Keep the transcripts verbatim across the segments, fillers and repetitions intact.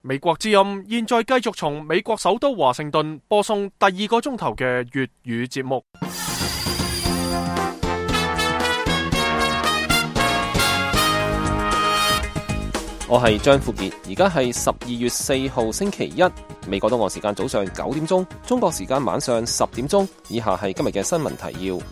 美國之音現在繼續從美國首都華盛頓播送第二個鐘頭嘅粵語節目。 我係張富傑，而家係十二月四號星期一，美國東岸時間早上九點鐘，中國時間晚上十點鐘。以下係今日嘅新聞提要。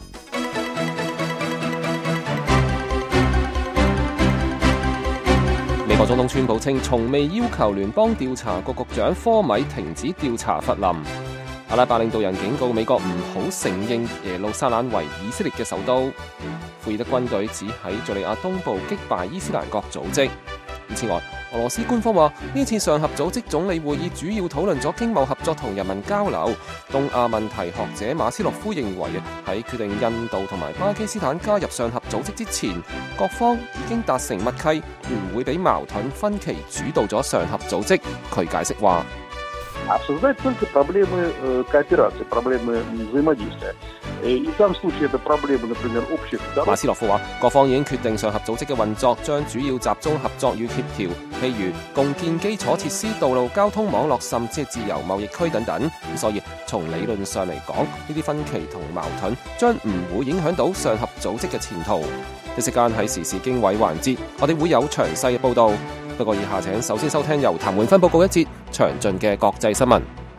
美國總統川普稱，從未要求聯邦調查局局長科米停止調查弗林。阿拉伯領導人警告美國唔好承認耶路撒冷為以色列嘅首都。庫爾德軍隊只喺敘利亞東部擊敗伊斯蘭國組織。此外，俄羅斯官方話呢次上合組織總理會議主要討論咗經貿合作同人民交流。東亞問題學者馬斯洛夫認為，喺決定印度同埋巴基斯坦加入上合組織之前，各方已經達成默契，唔會俾矛盾分歧主導咗上合組織。佢解釋話：馬斯洛夫話，各方已經決定上合組織嘅運作將主要集中合作與協調，譬如共建基礎設施、道路交通網絡，甚至係自由貿易區等等。所以從理論上嚟講，呢啲分歧同矛盾將唔會影響到上合組織嘅前途。一時間喺時事經緯環節，我哋會有詳細嘅報道。不過以下請首先收聽由譚永芬報告一節詳盡嘅國際新聞。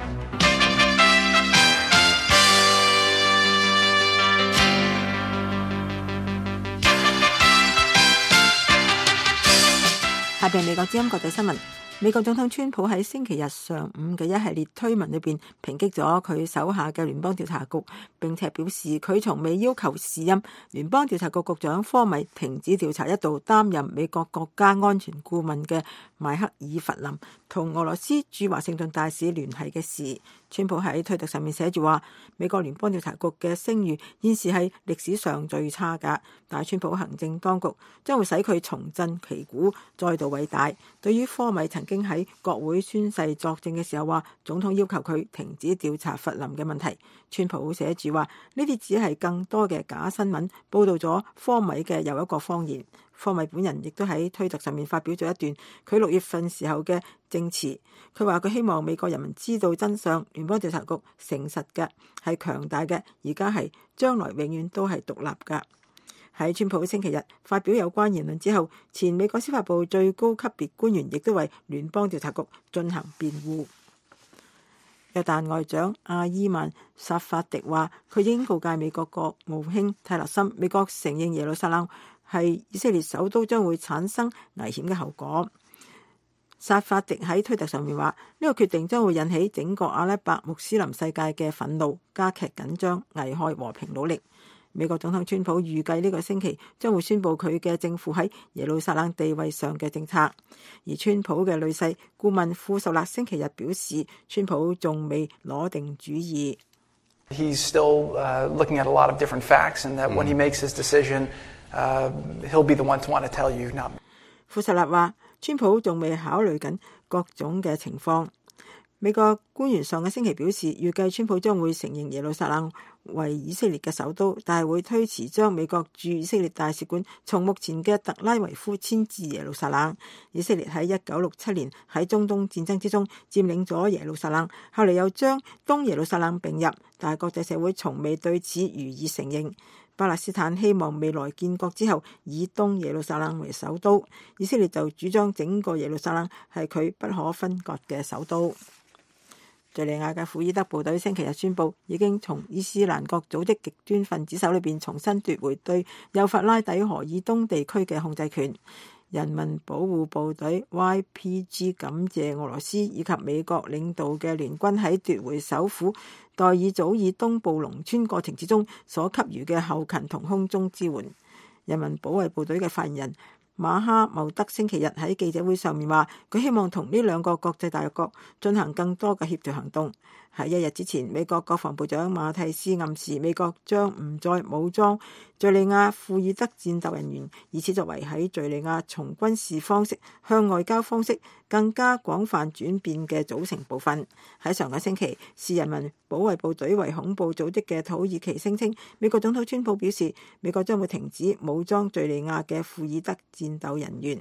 下邊美國之音國際新聞。美國總統川普喺星期日上午嘅一系列推文裏邊抨擊咗佢手下嘅聯邦調查局，並且表示佢從未要求時任聯邦調查局局長科米停止調查一度擔任美國國家安全顧問嘅邁克爾弗林同俄羅斯駐華盛頓大使聯繫嘅事。川普喺推特上面寫住話，美國聯邦調查局嘅聲譽現時係歷史上最差㗎，但係川普行政當局將會使佢重振旗鼓，再度偉大。對於科米曾經喺國會宣誓作證嘅時候話總統要求佢停止調查弗林嘅問題，川普寫住話呢啲只係更多嘅假新聞，報道咗科米嘅又一個謊言。科米本人亦都喺推特上面發表咗一段佢六月份時候嘅證詞，佢話佢希望美國人民知道真相，聯邦調查局誠實嘅，係強大嘅，而家係將來永遠都係獨立㗎。喺川普星期日發表有關言論之後，前美國司法部最高級別官員亦都為聯邦調查局進行辯護。約旦外長阿伊曼薩法迪話，佢已經告誡美國國務卿泰勒森，美國承認耶路撒冷係以色列首都將會產生危險嘅後果。薩法迪喺推特上面話，呢個決定將會引起整個阿拉伯穆斯林世界嘅憤怒，加劇緊張，危害和平努力。美國總統川普預計呢個星期將會宣布佢嘅政府喺耶路撒冷地位上嘅政策，而川普嘅女婿顧問庫什納星期日表示，川普仲未攞定主意。 He's still uh, looking at a lot of different facts, and that when he makes his decision, uh, he'll be the one to want to tell you not. 庫什納話，川普仲未考慮緊各種嘅情況。美國官員上個星期表示，預計川普將會承認耶路撒冷為以色列嘅首都，但係會推遲將美國駐以色列大使館從目前嘅特拉維夫遷至耶路撒冷。以色列喺一九六七年喺中東戰爭之中佔領咗耶路撒冷，後嚟又將東耶路撒冷併入，但係國際社會從未對此予以承認。巴勒斯坦希望未來建國之後以東耶路撒冷為首都，以色列就主張整個耶路撒冷係佢不可分割嘅首都。敘利亞嘅庫爾德部隊星期日宣布，已經從伊斯蘭國組織極端分子手裏邊重新奪回對幼發拉底河以東地區嘅控制權。人民保護部隊 Y P G 感謝俄羅斯以及美國領導嘅聯軍喺奪回首府代爾祖爾東部農村過程之中所給予嘅後勤同空中支援。人民保衛部隊嘅發言人馬哈茂德星期日喺記者會上面話，佢希望同呢兩個國際大國進行更多嘅協調行動。喺一日之前，美國國防部長馬蒂斯暗示美國將唔再武裝敘利亞庫爾德戰鬥人員，以此作為喺敘利亞從軍事方式向外交方式更加廣泛轉變嘅組成部分。喺上個星期，視人民保衛部隊為恐怖組織嘅土耳其聲稱，美國總統川普表示，美國將會停止武裝敘利亞嘅庫爾德戰鬥人員。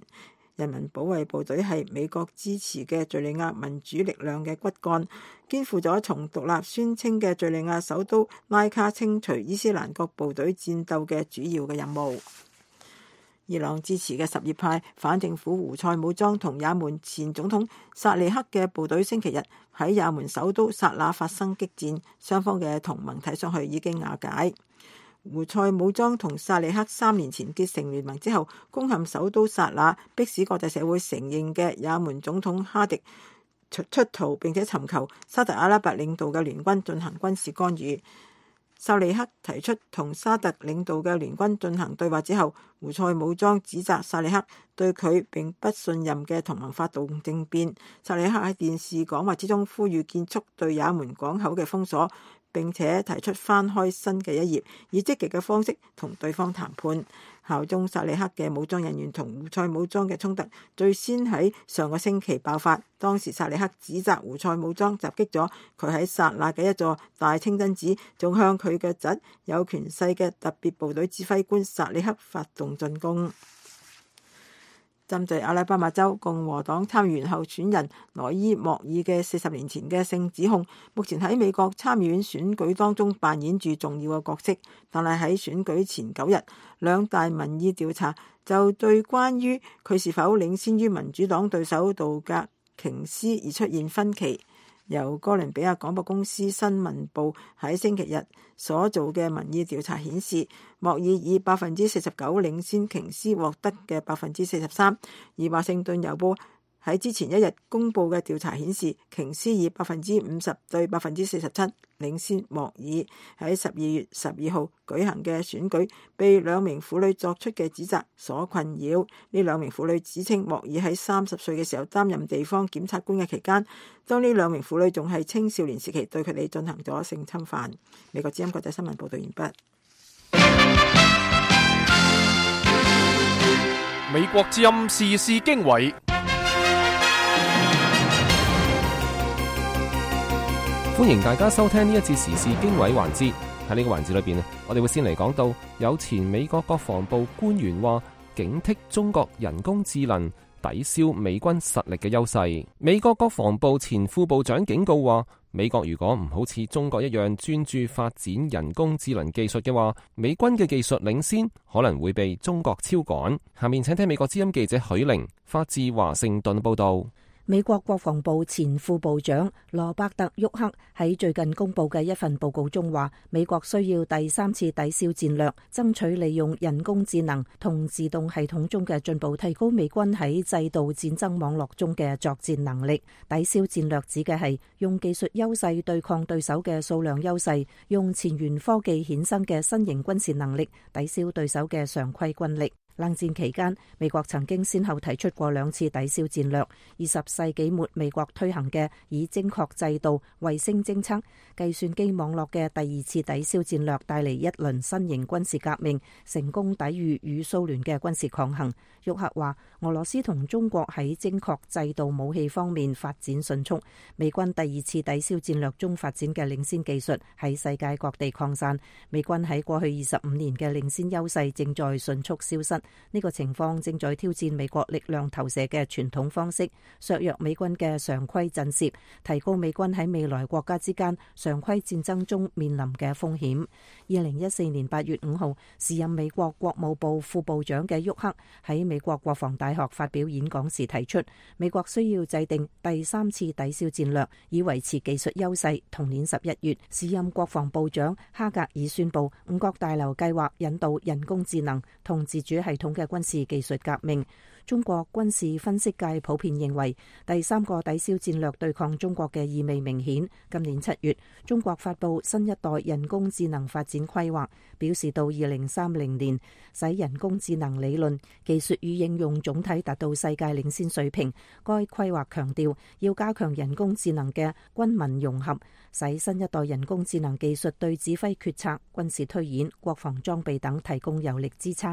人民保衛部隊係美國支持嘅敘利亞民主力量嘅骨幹，肩負咗從獨立宣稱嘅敘利亞首都拉卡清除伊斯蘭國部隊戰鬥嘅主要嘅任務。伊朗支持嘅什葉派反政府胡塞武裝同也門前總統薩利克嘅部隊星期日喺也門首都薩那發生激戰，雙方嘅同盟睇上去已經瓦解。胡塞武裝同薩利克三年前結成聯盟之後，攻陷首都薩那，迫使國際社會承認嘅也門總統哈迪出出逃，並且尋求沙特阿拉伯領導嘅聯軍進行軍事干預。薩利克提出同沙特領導嘅聯軍進行對話之後，胡塞武裝指責薩利克對佢並不信任嘅同盟發動政變。薩利克喺電視講話之中呼籲結束對也門港口嘅封鎖，並且提出翻開新嘅一頁，以積極嘅方式同對方談判。效忠薩利克嘅武裝人員同胡塞武裝嘅衝突最先喺上個星期爆發，當時薩利克指責胡塞武裝襲擊咗佢喺薩那嘅一座大清真寺，仲向佢嘅侄有權勢嘅特別部隊指揮官薩利克發動進攻。針對阿拉巴馬州共和黨參議員候選人萊伊莫爾嘅四十年前嘅性指控，目前喺美國參議院選舉當中扮演住重要嘅角色。但係喺選舉前九日，兩大民意調查就對關於佢是否領先於民主黨對手杜格瓊斯而出現分歧。由哥倫比亞廣播公司新聞部喺星期日所做嘅民意調查顯示，莫爾以百分之四十九領先瓊斯獲得嘅百分之四十三，而華盛頓郵報喺之前一日公佈嘅調查顯示，瓊斯以百分之五十對百分之四十七領先莫爾。喺十二月十二號舉行嘅選舉被兩名婦女作出嘅指責所困擾。呢兩名婦女指稱莫爾喺三十歲嘅時候擔任地方檢察官嘅期間，當呢兩名婦女仲係青少年時期，對佢哋進行咗性侵犯。美國之音國際新聞報道完畢。 美國之音時事經緯。 歡迎大家收聽呢一節時事經緯環節。喺呢個環節裏邊，我哋會先嚟講到有前美國國防部官員話警惕中國人工智能抵消美軍實力嘅優勢。美國國防部前副部長警告話，美國如果唔好似中國一樣專注發展人工智能技術嘅話，美軍嘅技術領先可能會被中國超趕。下面請聽美國之音記者許玲發自華盛頓報道。 美國國防部前副部長羅伯特·沃克喺最近公布嘅一份報告中話，美國需要第三次抵消戰略，爭取利用人工智能同自動系統中嘅進步，提高美軍喺制度戰爭網絡中嘅作戰能力。抵消戰略指嘅係用技術優勢對抗對手嘅數量優勢，用前沿科技衍生嘅新型軍事能力抵消對手嘅常規軍力。冷戰期間，美國曾經先後提出過兩次抵消戰略。二十世紀末，美國推行嘅以精確制導、衛星偵測、計算機網絡嘅第二次抵消戰略，帶嚟一輪新型軍事革命，成功抵禦與蘇聯嘅軍事抗衡。沃克話，俄羅斯同中國喺精確制導武器方面發展迅速，美軍第二次抵消戰略中發展嘅領先技術喺世界各地擴散，美軍喺過去二十五年嘅領先優勢正在迅速消失。呢個情況正在挑戰美國力量投射嘅傳統方式，削弱美軍嘅常規震懾，提高美軍喺未來國家之間常規戰爭中面臨嘅風險。二零一四年八月五號，時任美國國務部副部長嘅沃克喺美國國防大學發表演講時提出，美國需要制定第三次抵消戰略，以維持技術優勢。同年十一月，時任國防部長哈格爾宣布，五角大樓計劃引導人工智能同自主系統嘅軍事技術革命。中國軍事分析界普遍認為，第三個抵消戰略對抗中國嘅意味明顯。今年七月，中國發布新一代人工智能發展規劃，表示到二零三零年，使人工智能理論、技術與應用總體達到世界領先水平。該規劃強調，要加強人工智能嘅軍民融合，使新一代人工智能技術對指揮決策、軍事推演、國防裝備等提供有力支撐。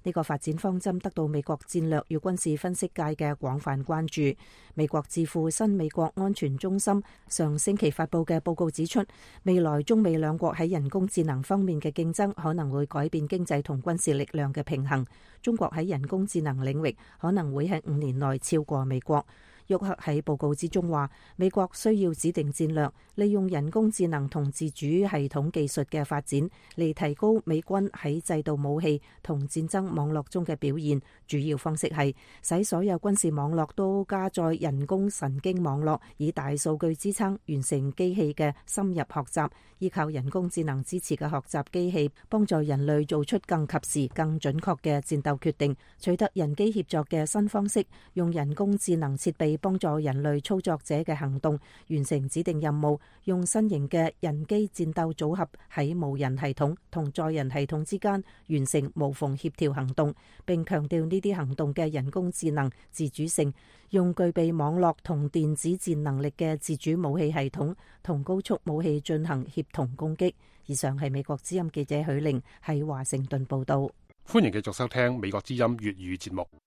呢個發展方針得到美國戰略與軍事分析界嘅廣泛關注。美國智庫新美國安全中心上星期發佈嘅報告指出，未來中美兩國喺人工智能方面嘅競爭可能會改變經濟同軍事力量嘅平衡。中國喺人工智能領域可能會喺五年內超過美國。沃克喺報告之中話，美國需要指定戰略，利用人工智能同自主系統技術嘅發展嚟提高美軍喺制導武器同戰爭網絡中嘅表現。主要方式係使所有軍事網絡都加載人工神經網絡，以大數據支撐，完成機器嘅深入學習。依靠人工智能支持嘅學習機器，幫助人類做出更及時、更準確嘅戰鬥決定，取得人機協作嘅新方式，用人工智能設備幫助人類操作者嘅行動，完成指定任務，用新型嘅人機戰鬥組合喺無人系統同載人系統之間完成無縫協調行動，並強調呢啲行動嘅人工智能自主性，用具備網絡同電子戰能力嘅自主武器系統同高速武器進行協同攻擊。以上係美國之音記者許玲喺華盛頓報道。 歡迎繼續收聽美國之音粵語節目。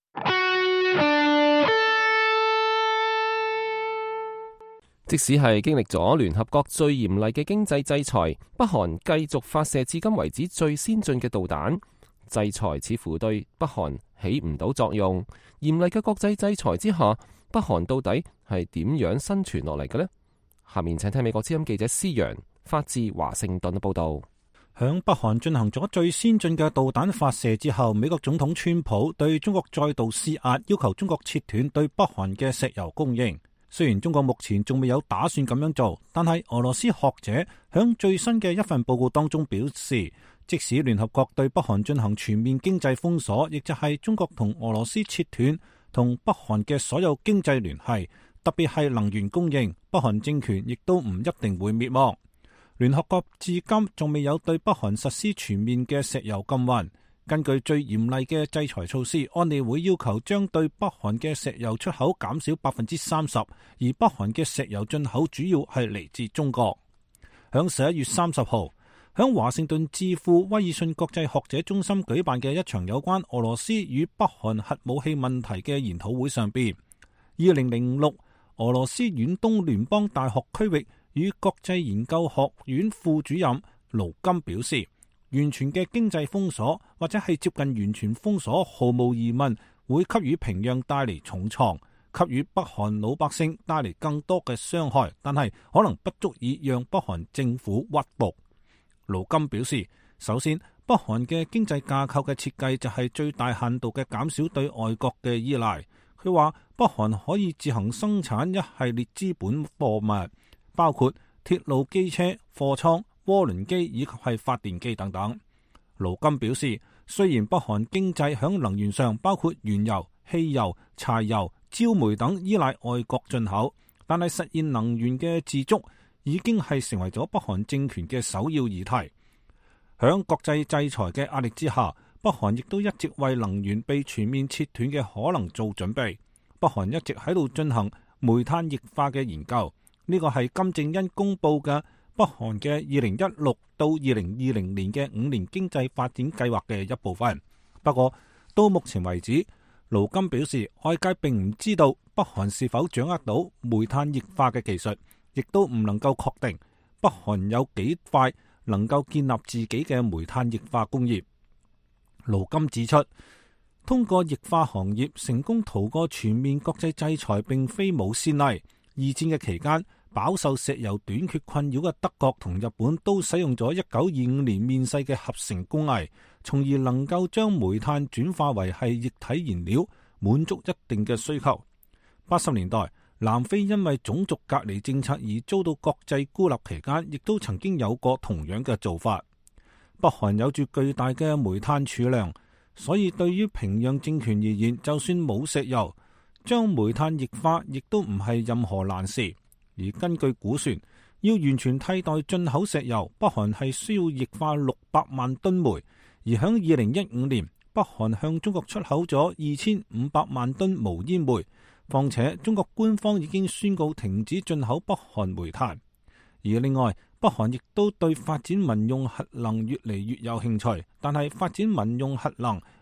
即使係經歷咗聯合國最嚴厲嘅經濟制裁，北韓繼續發射至今為止最先進嘅導彈。制裁似乎對北韓起唔到作用。嚴厲嘅國際制裁之下，北韓到底係點樣生存落嚟嘅呢？下面請聽美國之音記者施陽發自華盛頓嘅報道。 響北韓進行咗最先進嘅導彈發射之後，美國總統川普對中國再度施壓，要求中國切斷對北韓嘅石油供應。雖然中國目前仲未有打算咁樣做，但係俄羅斯學者響最新嘅一份報告當中表示，即使聯合國對北韓進行全面經濟封鎖，亦就係中國同俄羅斯切斷同北韓嘅所有經濟聯繫，特別係能源供應，北韓政權亦都唔一定會滅亡。聯合國至今仲未有對北韓實施全面嘅石油禁運。根據最嚴厲嘅制裁措施，安理會要求將對北韓嘅石油出口減少百分之三十，而北韓嘅石油進口主要係嚟自中國。響十一月三十號，響華盛頓智庫威爾遜國際學者中心舉辦嘅一場有關俄羅斯與北韓核武器問題嘅研討會上邊，二零零六俄羅斯遠東聯邦大學區域與國際研究學院副主任盧金表示，完全嘅經濟封鎖或者係接近完全封鎖，毫無疑問會給予平壤帶嚟重創，給予北韓老百姓帶嚟更多嘅傷害，但係可能不足以讓北韓政府屈服。盧金表示，首先北韓嘅經濟架構嘅設計就係最大限度嘅減少對外國嘅依賴。佢話北韓可以自行生產一系列資本貨物，包括鐵路、機車、貨倉、渦輪機以及係發電機等等。盧金表示，雖然北韓經濟響能源上包括原油、汽油、柴油、焦煤等依賴外國進口，但係實現能源嘅自足已經係成為咗北韓政權嘅首要議題。響國際制裁嘅壓力之下，北韓亦都一直為能源被全面切斷嘅可能做準備。北韓一直喺度進行煤炭液化嘅研究，呢個係金正恩公布嘅北韓嘅二零一六到二零二零年嘅五年經濟發展計劃嘅一部分。不過到目前為止，盧金表示，外界並唔知道北韓是否掌握到煤炭液化嘅技術，亦都唔能夠確定北韓有幾快能夠建立自己嘅煤炭液化工業。盧金指出，通過液化行業成功逃過全面國際制裁並非冇先例。二戰嘅期間，飽受石油短缺困擾嘅德國同日本都使用咗一九二五年面世嘅合成工藝，從而能夠將煤炭轉化為係液體燃料，滿足一定嘅需求。八十年代，南非因為種族隔離政策而遭到國際孤立期間，亦都曾經有過同樣嘅做法。北韓有住巨大嘅煤炭儲量，所以對於平壤政權而言，就算冇石油，將煤炭液化亦都唔係任何難事。而根據估算，要完全替代進口石油，北韓係需要液化六百萬噸煤。而響二零一五年，北韓向中國出口咗二千五百萬噸無煙煤。況且中國官方已經宣告停止進口北韓煤炭。而另外，北韓亦都對發展民用核能越嚟越有興趣，但係發展民用核能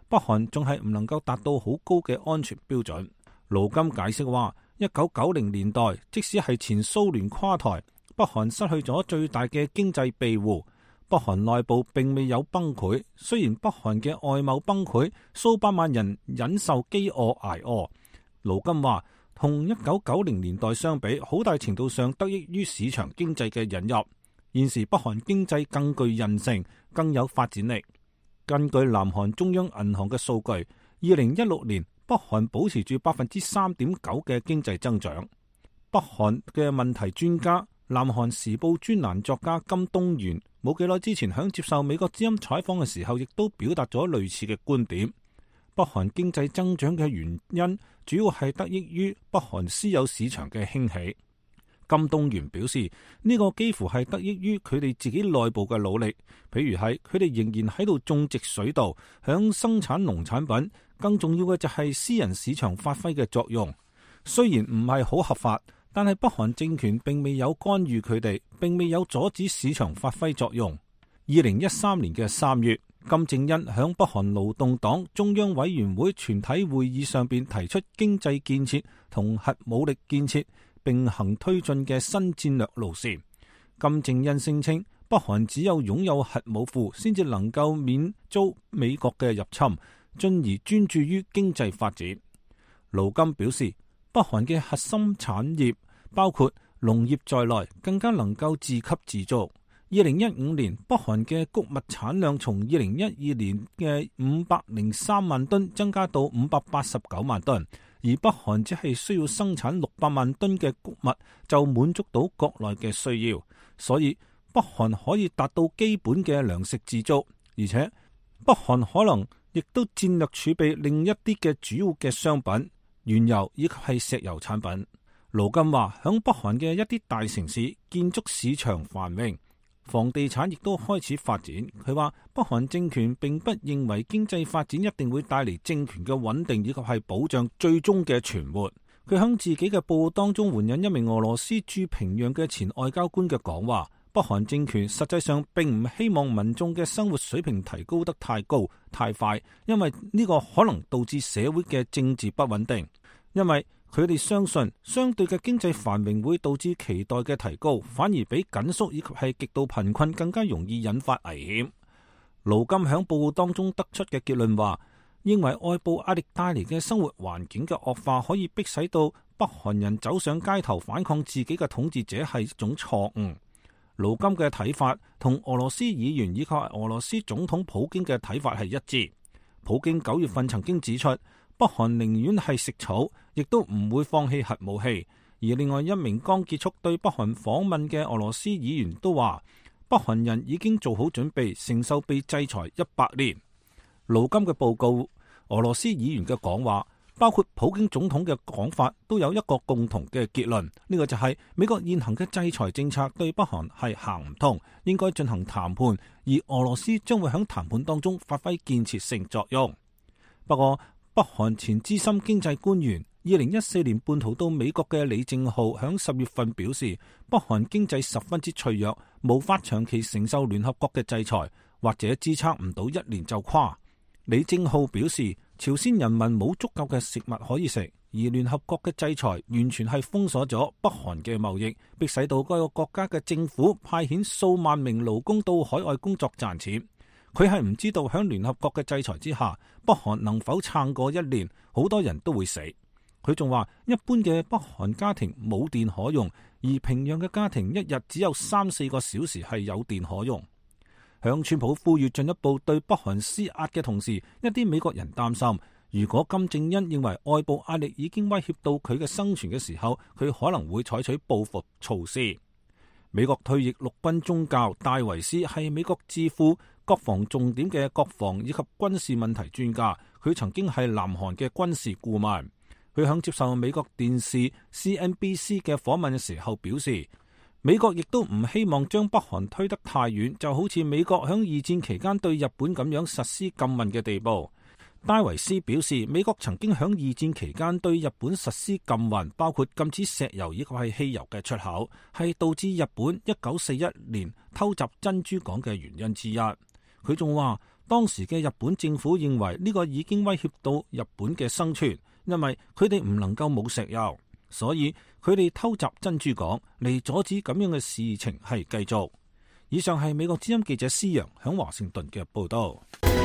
北韓仲係唔能夠達到好高嘅安全標準。盧金解釋話，一九九零年代即使係前蘇聯垮台，北韓失去咗最大嘅經濟庇護，北韓內部並未有崩潰。雖然北韓嘅外貿崩潰，數百萬人忍受飢餓挨餓。盧金話，同一九九零年代相比，好大程度上得益於市場經濟嘅引入。現時北韓經濟更具韌性，更有發展力。根據南韓中央銀行嘅數據，二零一六年北韓保持住百分之三點九嘅經濟增長。北韓嘅問題專家、南韓時報專欄作家金東元冇幾耐之前響接受美國之音採訪嘅時候，亦都表達咗類似嘅觀點。北韓經濟增長嘅原因主要係得益於北韓私有市場嘅興起。金東元表示，呢個幾乎係得益於佢哋自己內部嘅努力，譬如係佢哋仍然喺度種植水稻，響生產農產品。更重要嘅就係私人市場發揮嘅作用。雖然唔係好合法，但係北韓政權並未有干預佢哋，並未有阻止市場發揮作用。二零一三年嘅三月，金正恩響北韓勞動黨中央委員會全體會議上邊提出經濟建設同核武力建設並行推進嘅新戰略路線。金正恩聲稱，北韓只有擁有核武庫，先至能夠免遭美國嘅入侵，進而專注於經濟發展。盧金表示，北韓嘅核心產業包括農業在內，更加能夠自給自足。二零一五年，北韓嘅穀物產量從二零一二年嘅五百零三萬噸增加到五百八十九萬噸。而北韓只係需要生產六百萬噸嘅穀物就滿足到國內嘅需要，所以北韓可以達到基本嘅糧食自足，而且北韓可能亦都戰略儲備另一啲嘅主要嘅商品，原油以及係石油產品。盧金話，響北韓嘅一啲大城市，建築市場繁榮，房地產亦都開始發展。佢話北韓政權並不認為經濟發展一定會帶嚟政權嘅穩定以及係保障最終嘅存活。佢響自己嘅報告當中援引一名俄羅斯駐平壤嘅前外交官嘅講話，北韓政權實際上並唔希望民眾嘅生活水平提高得太高太快，因為呢個可能導致社會嘅政治不穩定。因為佢哋相信相對嘅經濟繁榮會導致期待嘅提高，反而比緊縮以及係極度貧困更加容易引發危險。盧金響報告當中得出嘅結論話，認為外部壓力帶嚟嘅生活環境嘅惡化可以迫使到北韓人走上街頭反抗自己嘅統治者係一種錯誤。盧金嘅睇法同俄羅斯議員以及俄羅斯總統普京嘅睇法係一致。普京九月份曾經指出，北韓寧願係食草，亦都唔會放棄核武器。而另外一名剛結束對北韓訪問嘅俄羅斯議員都話，北韓人已經做好準備承受被制裁一百年。盧金嘅報告，俄羅斯議員嘅講話，包括普京總統嘅講法，都有一個共同嘅結論，呢個就係美國現行嘅制裁政策對北韓係行唔通，應該進行談判，而俄羅斯將會喺談判當中發揮建設性作用。不過，北韓前資深經濟官員、二零一四年叛逃到美國嘅李正浩響十月份表示，北韓經濟十分之脆弱，無法長期承受聯合國嘅制裁，或者支撐唔到一年就垮。李正浩表示，朝鮮人民冇足夠嘅食物可以食，而聯合國嘅制裁完全係封鎖咗北韓嘅貿易，迫使到該個國家嘅政府派遣數萬名勞工到海外工作賺錢。佢係唔知道響聯合國嘅制裁之下，北韓能否撐過一年，好多人都會死。佢仲話，一般嘅北韓家庭冇電可用，而平壤嘅家庭一日只有三四個小時係有電可用。向川普呼籲進一步對北韓施壓嘅同時，一啲美國人擔心，如果金正恩認為外部壓力已經威脅到佢嘅生存嘅時候，佢可能會採取報復措施。美國退役陸軍中將戴維斯係美國智庫國防重點嘅國防以及軍事問題專家，佢曾經係南韓嘅軍事顧問。佢響接受美國電視 C N B C 嘅訪問嘅時候表示，美國亦都唔希望將北韓推得太遠，就好似美國響二戰期間對日本咁樣實施禁運嘅地步。戴維斯表示，美國曾經響二戰期間對日本實施禁運，包括禁止石油以及係汽油嘅出口，係導致日本一九四一年偷襲珍珠港嘅原因之一。佢仲話， 當時嘅日本政府認為呢個已經威脅到日本嘅生存，因為佢哋唔能夠冇石油，所以佢哋偷襲珍珠港嚟阻止咁樣嘅事情係繼續。以上係美國之音記者施陽響華盛頓嘅報道。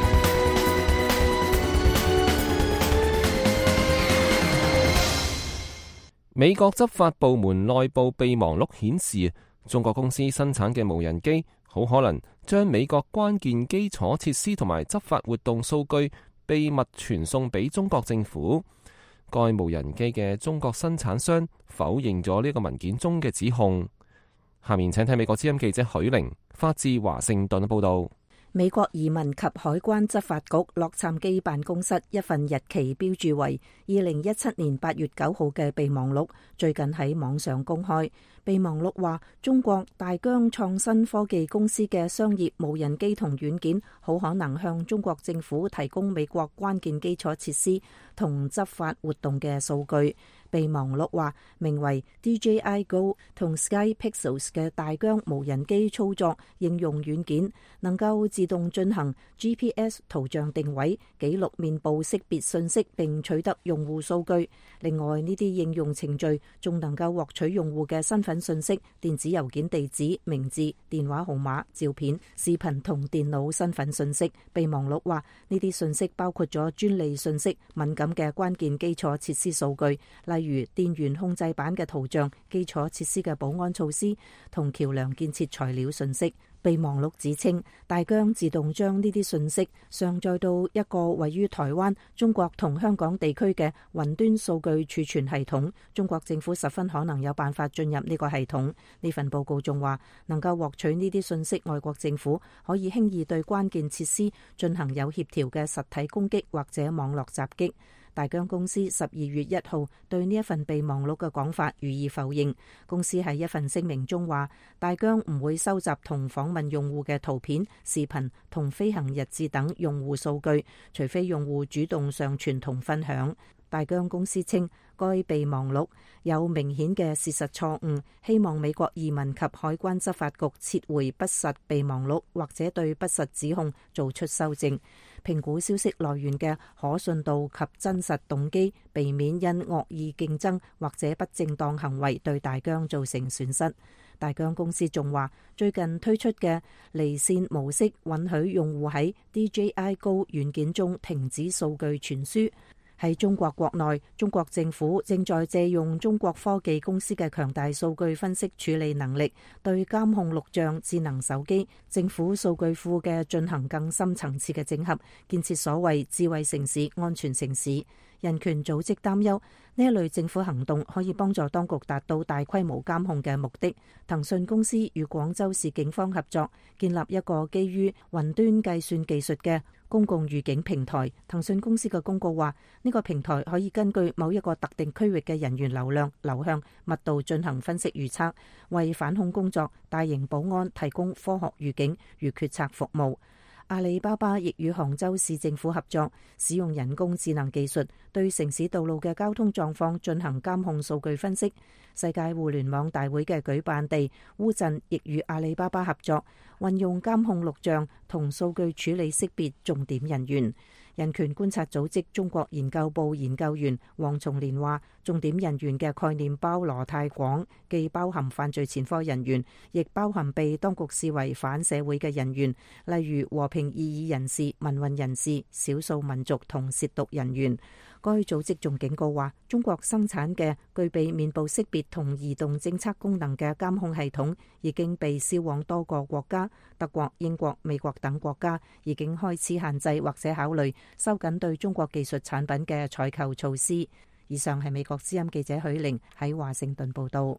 美國執法部門內部備忘錄顯示，中國公司生產嘅無人機好可能將美國關鍵基礎設施同埋執法活動數據秘密傳送俾中國政府。該無人機嘅中國生產商否認咗呢個文件中嘅指控。下面請睇美國之音記者許玲發自華盛頓嘅報道。 美國移民及海關執法局洛杉磯辦公室一份日期標註為二零一七年八月九號嘅備忘錄，最近喺網上公開。備忘錄話，中國大疆創新科技公司嘅商業無人機同軟件，好可能向中國政府提供美國關鍵基礎設施同執法活動嘅數據。備忘錄話，名為 D J I Go 同 Sky Pixels 嘅大疆無人機操作應用軟件，能夠自動進行 G P S 圖像定位、記錄面部識別信息並取得用戶數據。另外，呢啲應用程序仲能夠獲取用戶嘅身份信息、電子郵件地址、名字、電話號碼、照片、視頻同電腦身份信息。備忘錄話，呢啲信息包括咗專利信息、敏感嘅關鍵基礎設施數據，例如電源控制板嘅圖像、基礎設施嘅保安措施同橋樑建設材料信息。備忘錄指稱，大疆自動將呢啲信息上載到一個位於台灣、中國同香港地區嘅雲端數據儲存系統，中國政府十分可能有辦法進入呢個系統。呢份報告仲話，能夠獲取呢啲信息，外國政府可以輕易對關鍵設施進行有協調嘅實體攻擊或者網絡襲擊。大疆公司十二月一號對呢一份備忘錄嘅講法予以否認。公司喺一份聲明中話，大疆唔會收集同訪問用戶嘅圖片、視頻同飛行日誌等用戶數據，除非用戶主動上傳同分享。大疆公司稱，該備忘錄有明顯嘅事實錯誤，希望美國移民及海關執法局撤回不實備忘錄，或者對不實指控做出修正，評估消息來源嘅可信度及真實動機，避免因惡意競爭或者不正當行為對大疆造成損失。大疆公司仲話，最近推出嘅離線模式允許用戶喺 D J I Go 軟件中停止數據傳輸。喺中國國內，中國政府正在借用中國科技公司嘅強大數據分析處理能力，對監控錄像、智能手機、政府數據庫嘅進行更深層次嘅整合，建設所謂智慧城市、安全城市。人權組織擔憂呢一類政府行動可以幫助當局達到大規模監控嘅目的。騰訊公司與廣州市警方合作，建立一個基於雲端計算技術嘅公共預警平台。騰訊公司嘅公告話，呢個平台可以根據某一個特定區域嘅人員流量、流向、密度進行分析預測，為反恐工作、大型保安提供科學預警與決策服務。阿里巴巴亦與杭州市政府合作，使用人工智能技術對城市道路嘅交通狀況進行監控數據分析。世界互聯網大會嘅舉辦地烏鎮亦與阿里巴巴合作，運用監控錄像同數據處理識別重點人員。人權觀察組織中國研究部研究員黃松年話，重點人員嘅概念包羅太廣，既包含犯罪前科人員，亦包含被當局視為反社會嘅人員，例如和平異議人士、民運人士、少數民族同褻瀆人員。該組織仲警告話，中國生產嘅具備面部識別同移動偵測功能嘅監控系統已經被銷往多個國家，德國、英國、美國等國家已經開始限制或者考慮收緊對中國技術產品嘅採購措施。以上係美國之音記者許玲喺華盛頓報道。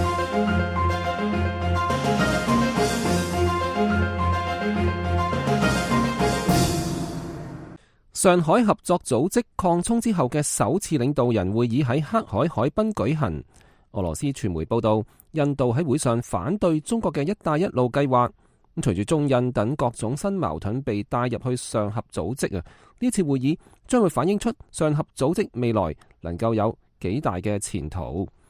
上海合作組織擴充之後嘅首次領導人會議喺黑海海濱舉行。俄羅斯傳媒報道，印度喺會上反對中國嘅一帶一路計劃。咁隨住中印等各種新矛盾被帶入去上合組織啊，呢次會議將會反映出上合組織未來能夠有幾大嘅前途。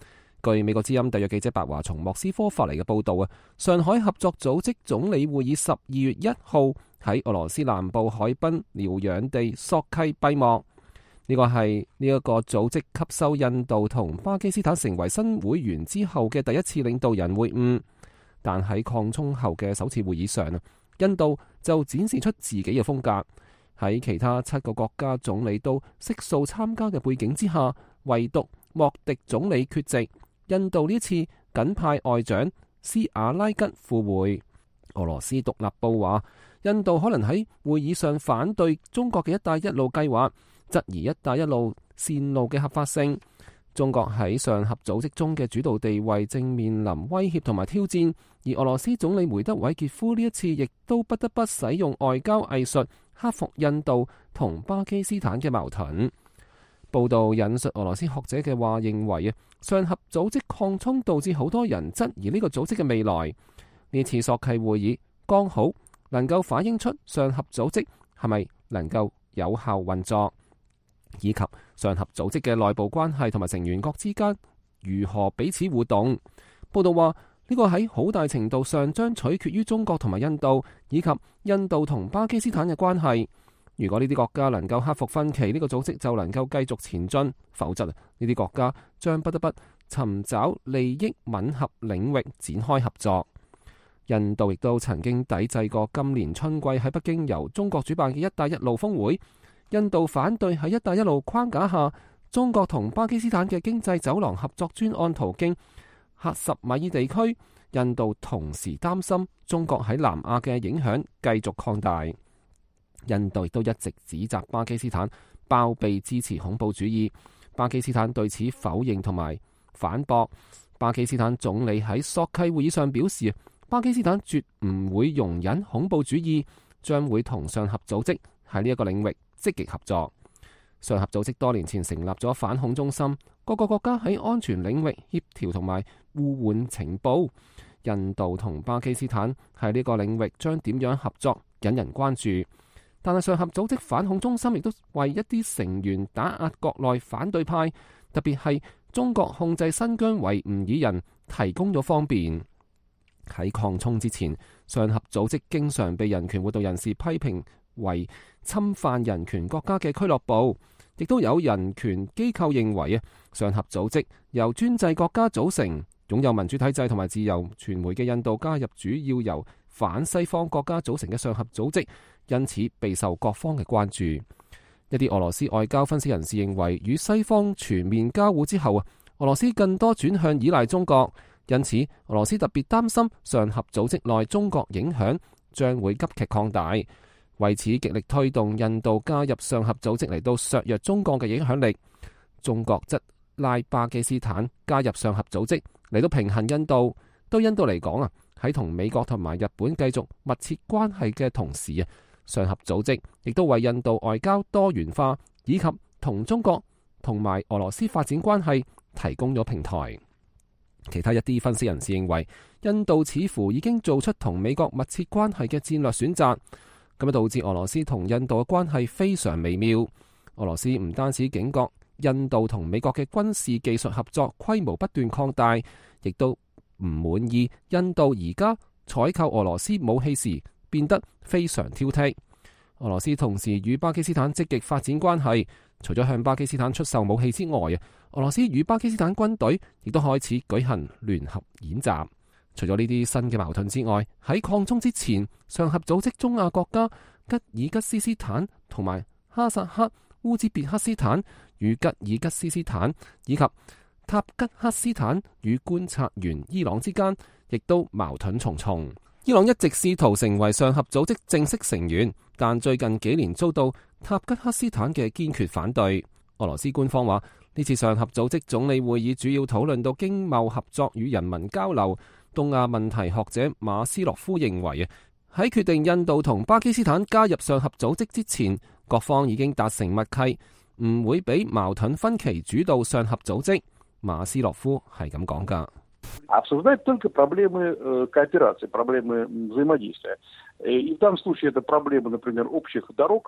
據美國之音特約記者白華從莫斯科發嚟嘅報道啊，上海合作組織總理會議十二月一號喺俄羅斯南部海濱療養地索契閉幕。呢個係呢一個組織吸收印度同巴基斯坦成為新會員之後嘅第一次領導人會晤，但喺擴充後嘅首次會議上啊，印度就展示出自己嘅風格。喺其他七個國家總理都悉數參加嘅背景之下，唯獨莫迪總理缺席。印度呢次僅派外長斯瓦拉吉赴會。俄羅斯獨立報話，印度可能喺會議上反對中國嘅一帶一路計劃，質疑一帶一路線路嘅合法性。中國喺上合組織中嘅主導地位正面臨威脅同埋挑戰，而俄羅斯總理梅德韋傑夫呢一次亦都不得不使用外交藝術克服印度同巴基斯坦嘅矛盾。報道引述俄羅斯學者嘅話，認為啊，上合組織擴充導致好多人質疑呢個組織嘅未來。呢次索契會議剛好能夠反映出上合組織係咪能夠有效運作，以及上合組織嘅內部關係同埋成員國之間如何彼此互動。報道話，呢個喺好大程度上將取決於中國同埋印度，以及印度同巴基斯坦嘅關係。如果呢啲國家能夠克服分歧，呢個組織就能夠繼續前進；否則呢啲國家將不得不尋找利益吻合領域展開合作。印度亦都曾經抵制過今年春季喺北京由中國主辦嘅一帶一路峰會。印度反對喺一帶一路框架下，中國同巴基斯坦嘅經濟走廊合作專案途徑喀什米爾地區。印度同時擔心中國喺南亞嘅影響繼續擴大。印度亦都一直指責巴基斯坦包庇支持恐怖主義。巴基斯坦對此否認同埋反駁。巴基斯坦總理喺索契會議上表示，巴基斯坦絕唔會容忍恐怖主義，將會同上合組織喺呢一個領域積極合作。上合組織多年前成立咗反恐中心，各個國家喺安全領域協調同埋互換情報。印度同巴基斯坦喺呢個領域將點樣合作引人關注。但係上合組織反恐中心亦都為一啲成員打壓國內反對派，特別係中國控制新疆維吾爾人提供咗方便。喺擴充之前，上合組織經常被人權活動人士批評為侵犯人權國家嘅俱樂部，亦都有人權機構認為啊，上合組織由專制國家組成，擁有民主體制同埋自由傳媒嘅印度加入主要由反西方國家組成嘅上合組織，因此備受各方嘅關注。一啲俄羅斯外交分析人士認為，與西方全面交互之後啊，俄羅斯更多轉向依賴中國，因此俄羅斯特別擔心上合組織內中國影響將會急劇擴大，為此極力推動印度加入上合組織嚟到削弱中國嘅影響力。中國則拉巴基斯坦加入上合組織嚟到平衡印度。對印度嚟講啊，喺同美國同埋日本繼續密切關係嘅同時啊，上合組織亦都為印度外交多元化以及同中國同埋俄羅斯發展關係提供咗平台。其他一啲分析人士認為，印度似乎已經做出同美國密切關係嘅戰略選擇，咁樣導致俄羅斯同印度嘅關係非常微妙。俄羅斯唔單止警覺印度同美國嘅軍事技術合作規模不斷擴大，亦都唔滿意印度而家採購俄羅斯武器時變得非常挑剔。俄羅斯同時與巴基斯坦積極發展關係，除咗向巴基斯坦出售武器之外啊，俄羅斯與巴基斯坦軍隊亦都開始舉行聯合演習。除咗呢啲新嘅矛盾之外，喺擴充之前，上合組織中亞國家吉爾吉斯斯坦同埋哈薩克、烏茲別克斯坦與吉爾吉斯斯坦以及塔吉克斯坦與觀察員伊朗之間，亦都矛盾重重。伊朗一直試圖成為上合組織正式成員，但最近幾年遭到塔吉克斯坦嘅堅決反對。俄羅斯官方話，呢次上合組織總理會議主要討論到經貿合作與人民交流。東亞問題學者馬斯洛夫認為啊，喺決定印度同巴基斯坦加入上合組織之前，各方已經達成默契，唔會俾矛盾分歧主導上合組織。馬斯洛夫係咁講噶。 обсуждать только проблемы кооперации, проблемы взаимодействия. И в данном случае это проблемы, например, общих дорог,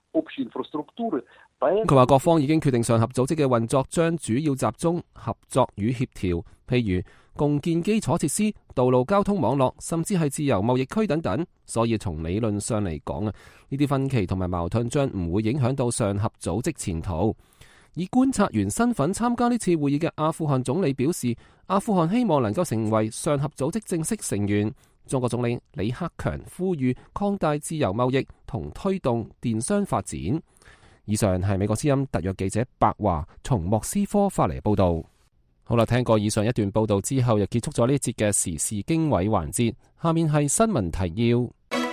佢話各方已經決定上合組織嘅運作將主要集中合作與協調，譬如共建基礎設施、道路交通網絡，甚至係自由貿易區等等。所以從理論上嚟講啊，呢啲分歧同埋矛盾將唔會影響到上合組織前途。以觀察員身份參加呢次會議嘅阿富汗總理表示，阿富汗希望能夠成為上合組織正式成員。中國總理李克強呼籲擴大自由貿易同推動電商發展。以上係美國之音特約記者白華從莫斯科發嚟報道。好啦，聽過以上一段報道之後，又結束咗呢一節嘅時事經緯環節。下面係新聞提要。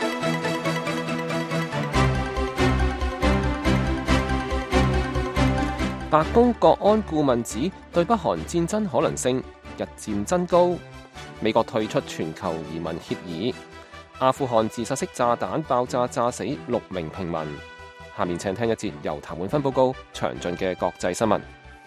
白宮國安顧問指對北韓戰爭可能性日漸增高。美國退出全球移民協議。阿富汗自殺式炸彈爆炸炸死六名平民。下面請聽一節由譚永芬報告詳盡嘅國際新聞。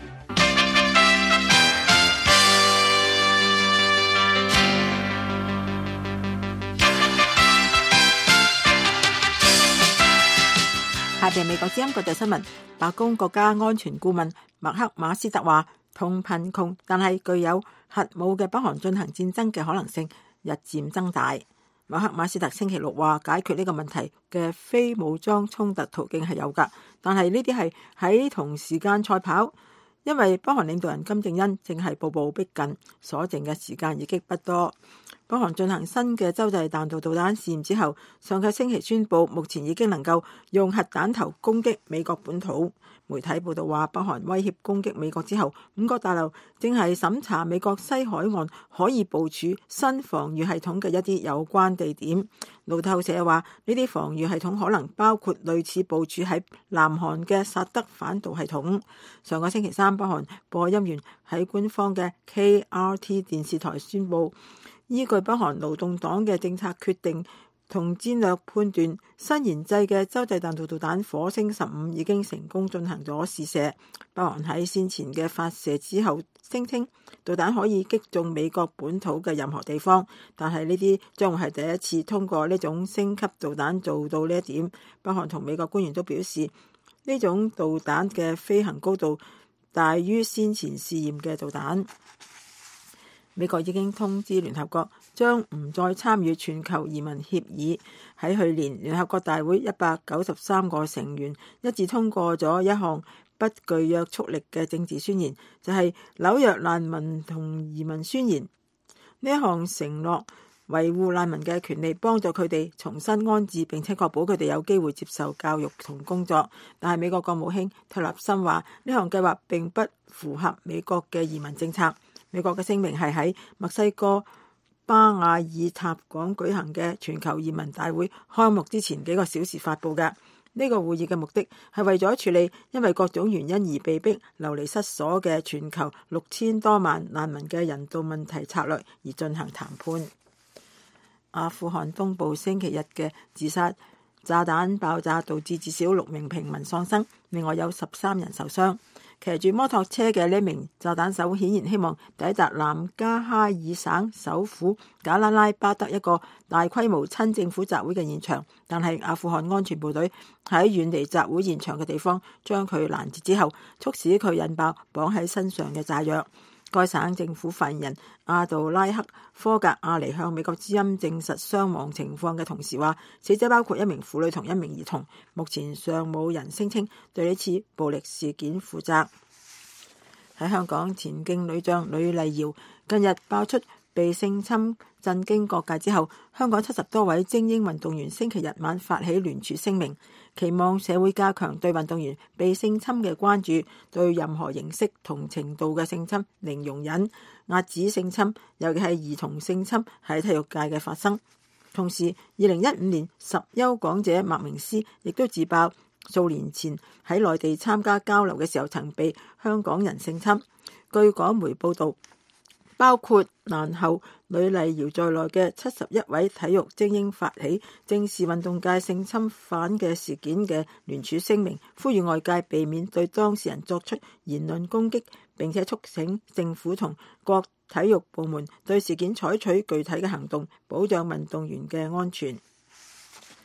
下邊美國之音國際新聞。白宮國家安全顧問麥克馬斯特話，同貧窮但係具有核武嘅北韓進行戰爭嘅可能性日漸增大。麥克馬斯特星期六話，解決呢個問題嘅非武裝衝突途徑係有㗎，但係呢啲係喺同時間賽跑，因為北韓領導人金正恩正係步步逼近，所剩嘅時間已經不多。北韓進行新嘅洲際彈道導彈試驗之後，上個星期宣布目前已經能夠用核彈頭攻擊美國本土。媒體報道話，北韓威脅攻擊美國之後，五角大樓正係審查美國西海岸可以部署新防禦系統嘅一啲有關地點。路透社話，呢啲防禦系統可能包括類似部署喺南韓嘅薩德反導系統。上個星期三，北韓播音員喺官方嘅 K R T 電視台宣布，依據北韓勞動黨嘅政策決定同戰略判斷，新研製嘅洲際彈道導彈火星十五已經成功進行咗試射。北韓喺先前嘅發射之後聲稱導彈可以擊中美國本土嘅任何地方，但係呢啲將會係第一次通過呢種升級導彈做到呢一點。北韓同美國官員都表示，呢種導彈嘅飛行高度大於先前試驗嘅導彈。美國已經通知聯合國將唔再參與全球移民協議。喺去年，聯合國大會一百九十三個成員一致通過咗一項不具約束力嘅政治宣言，就係紐約難民同移民宣言。呢一項承諾維護難民嘅權利，幫助佢哋重新安置，並且確保佢哋有機會接受教育同工作。但係美國國務卿特立森話，呢項計劃並不符合美國嘅移民政策。美國嘅聲明係喺墨西哥巴瓦爾塔港舉行嘅全球移民大會開幕之前幾個小時發布嘅。呢個會議嘅目的係為咗處理因為各種原因而被逼流離失所嘅全球六千多萬難民嘅人道問題策略而進行談判。阿富汗東部星期日嘅自殺炸彈爆炸導致至少六名平民喪生，另外有十三人受傷。騎住摩托車嘅呢名炸彈手顯然希望抵達南加哈爾省首府賈拉拉巴德一個大規模親政府集會嘅現場，但係阿富汗安全部隊喺遠離集會現場嘅地方將佢攔截之後，促使佢引爆綁喺身上嘅炸藥。該省政府發言人阿杜拉克科格亞尼向美國之音證實傷亡情況嘅同時話，死者包括一名婦女同一名兒童，目前尚冇人聲稱對呢次暴力事件負責。喺香港，田徑女將呂麗瑤近日爆出被性侵震驚各界之後，香港七十多位精英運動員星期日晚發起聯署聲明，期望社會加強對運動員被性侵嘅關注，對任何形式同程度嘅性侵零容忍，遏止性侵，尤其係兒童性侵喺體育界嘅發生。同時，二零一五年十優港姐麥明詩亦都自爆數年前喺內地參加交流嘅時候曾被香港人性侵。據港媒報導，包括蘭後呂麗瑤在內嘅七十一位體育精英發起正視運動界性侵犯嘅事件嘅聯署聲明，呼籲外界避免對當事人作出言論攻擊，並且促請政府同各體育部門對事件採取具體嘅行動，保障運動員嘅安全。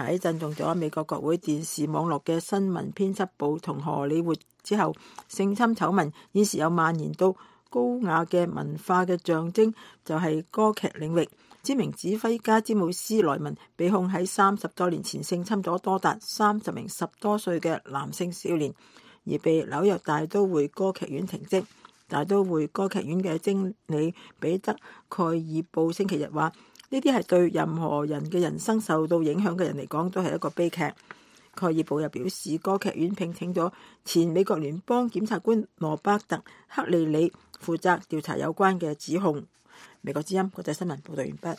喺震動咗美國國會電視網絡嘅新聞編輯部同荷里活之後，性侵醜聞現時有蔓延到高雅嘅文化嘅象徵，就係歌劇領域。知名指揮家詹姆斯萊文被控喺三十多年前性侵咗多達三十名十多歲嘅男性少年，而被紐約大都會歌劇院停職。大都會歌劇院嘅經理彼得蓋爾布星期日話：呢啲係對任何人嘅人生受到影響嘅人嚟講都係一個悲劇。蓋爾布又表示，歌劇院聘請咗前美國聯邦檢察官羅伯特克利里負責調查有關嘅指控。美國之音國際新聞報道完畢。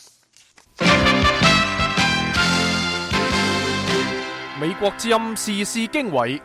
美國之音時事經緯，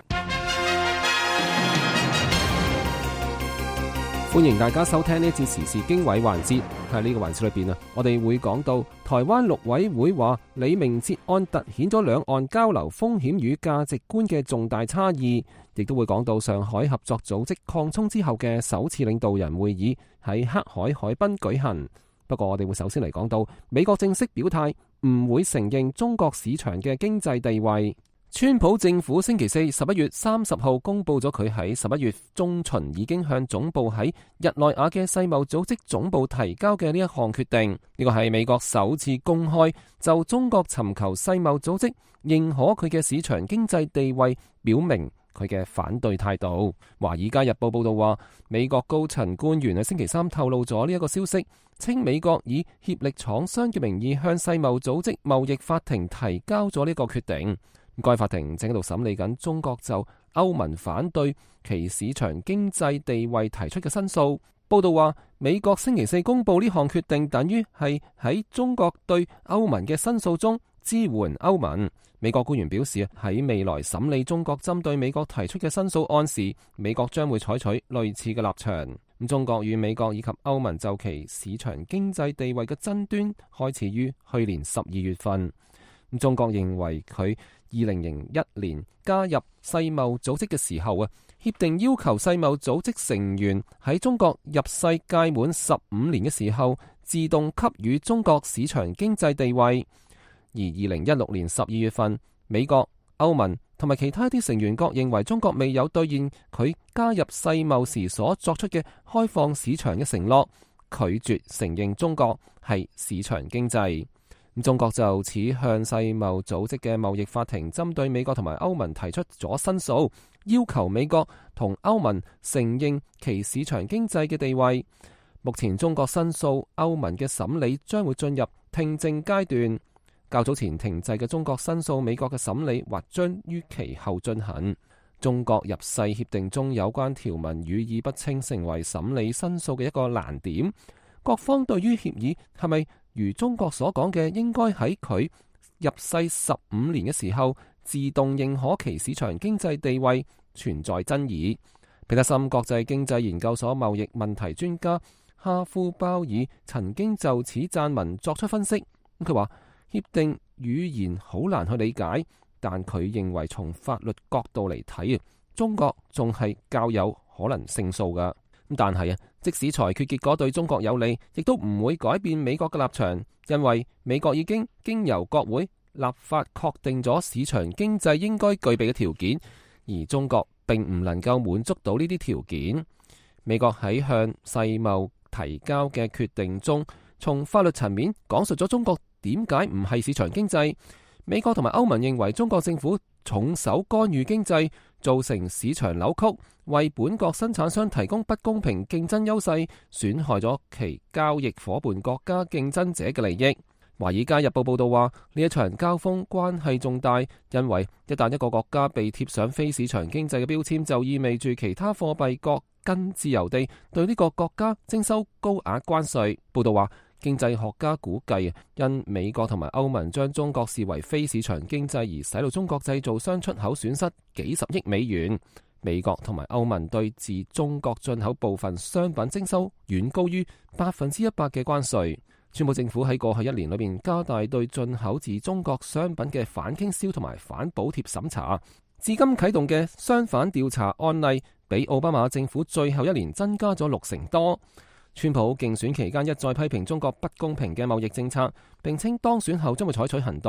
歡迎大家收聽呢一節時事經緯環節。喺呢個環節裏邊啊，我哋會講到台灣陸委會話李明哲案凸顯咗兩岸交流風險與價值觀嘅重大差異，亦都會講到上海合作組織擴充之後嘅首次領導人會議喺黑海海濱舉行。不過我哋會首先嚟講到美國正式表態唔會承認中國市場嘅經濟地位。川普政府星期四十一月三十號公布咗佢喺十一月中旬已經向總部喺日內瓦嘅世貿組織總部提交嘅呢一項決定。呢個係美國首次公開就中國尋求世貿組織認可佢嘅市場經濟地位表明佢嘅反對態度。華爾街日報報道話，美國高層官員喺星期三透露咗呢一個消息，稱美國以協力廠商嘅名義向世貿組織貿易法庭提交咗呢個決定。該法庭正喺度審理緊中國就歐盟反對其市場經濟地位提出嘅申訴。報道話，美國星期四公布呢項決定，等於係喺中國對歐盟嘅申訴中支援歐盟。美國官員表示，喺未來審理中國針對美國提出嘅申訴案時，美國將會採取類似嘅立場。咁中國與美國以及歐盟就其市場經濟地位嘅爭端開始於去年十二月份。中國認為佢二零零一年加入世貿組織嘅時候啊，協定要求世貿組織成員喺中國入世屆滿十五年嘅時候，自動給予中國市場經濟地位。而二零一六年十二月份，美國、歐盟同埋其他啲成員國認為中國未有兌現佢加入世貿時所作出嘅開放市場嘅承諾，拒絕承認中國係市場經濟。中國就此向世貿組織嘅貿易法庭針對美國同埋歐盟提出咗申訴，要求美國同歐盟承認其市場經濟嘅地位。目前中國申訴歐盟嘅審理將會進入聽證階段。較早前停滯嘅中國申訴美國嘅審理或將於其後進行。中國入世協定中有關條文語意不清，成為審理申訴嘅一個難點。各方對於協議係咪如中國所講嘅，應該喺佢入世十五年嘅時候自動認可其市場經濟地位，存在爭議。彼得森國際經濟研究所貿易問題專家哈夫鮑爾曾經就此撰文作出分析。佢話協定語言好難去理解，但佢認為從法律角度嚟睇，中國仲係較有可能勝訴㗎。但係啊，即使裁決結果對中國有利，亦都唔會改變美國嘅立場，因為美國已經經由國會立法確定咗市場經濟應該具備嘅條件，而中國並唔能夠滿足到呢啲條件。美國喺向世貿提交嘅決定中，從法律層面講述咗中國點解唔係市場經濟。美國同埋歐盟認為中國政府重手干預經濟，造成市場扭曲，為本國生產商提供不公平競爭優勢，損害咗其交易夥伴國家競爭者嘅利益。華爾街日報報道話，呢一場交鋒關係重大，因為一旦一個國家被貼上非市場經濟嘅標籤，就意味住其他貨幣國更自由地對呢個國家徵收高額關稅。報道話，經濟學家估計，因美國同埋歐盟將中國視為非市場經濟，而使到中國製造商出口損失幾十億美元。美國同埋歐盟對自中國進口部分商品徵收遠高於百分之一百嘅關稅。川普政府喺過去一年裏面加大對進口自中國商品嘅反傾銷同埋反補貼審查，至今啟動嘅商販調查案例比奧巴馬政府最後一年增加咗六成多。川普競選期間一再批評中國不公平嘅貿易政策，並稱當選後將會採取行動。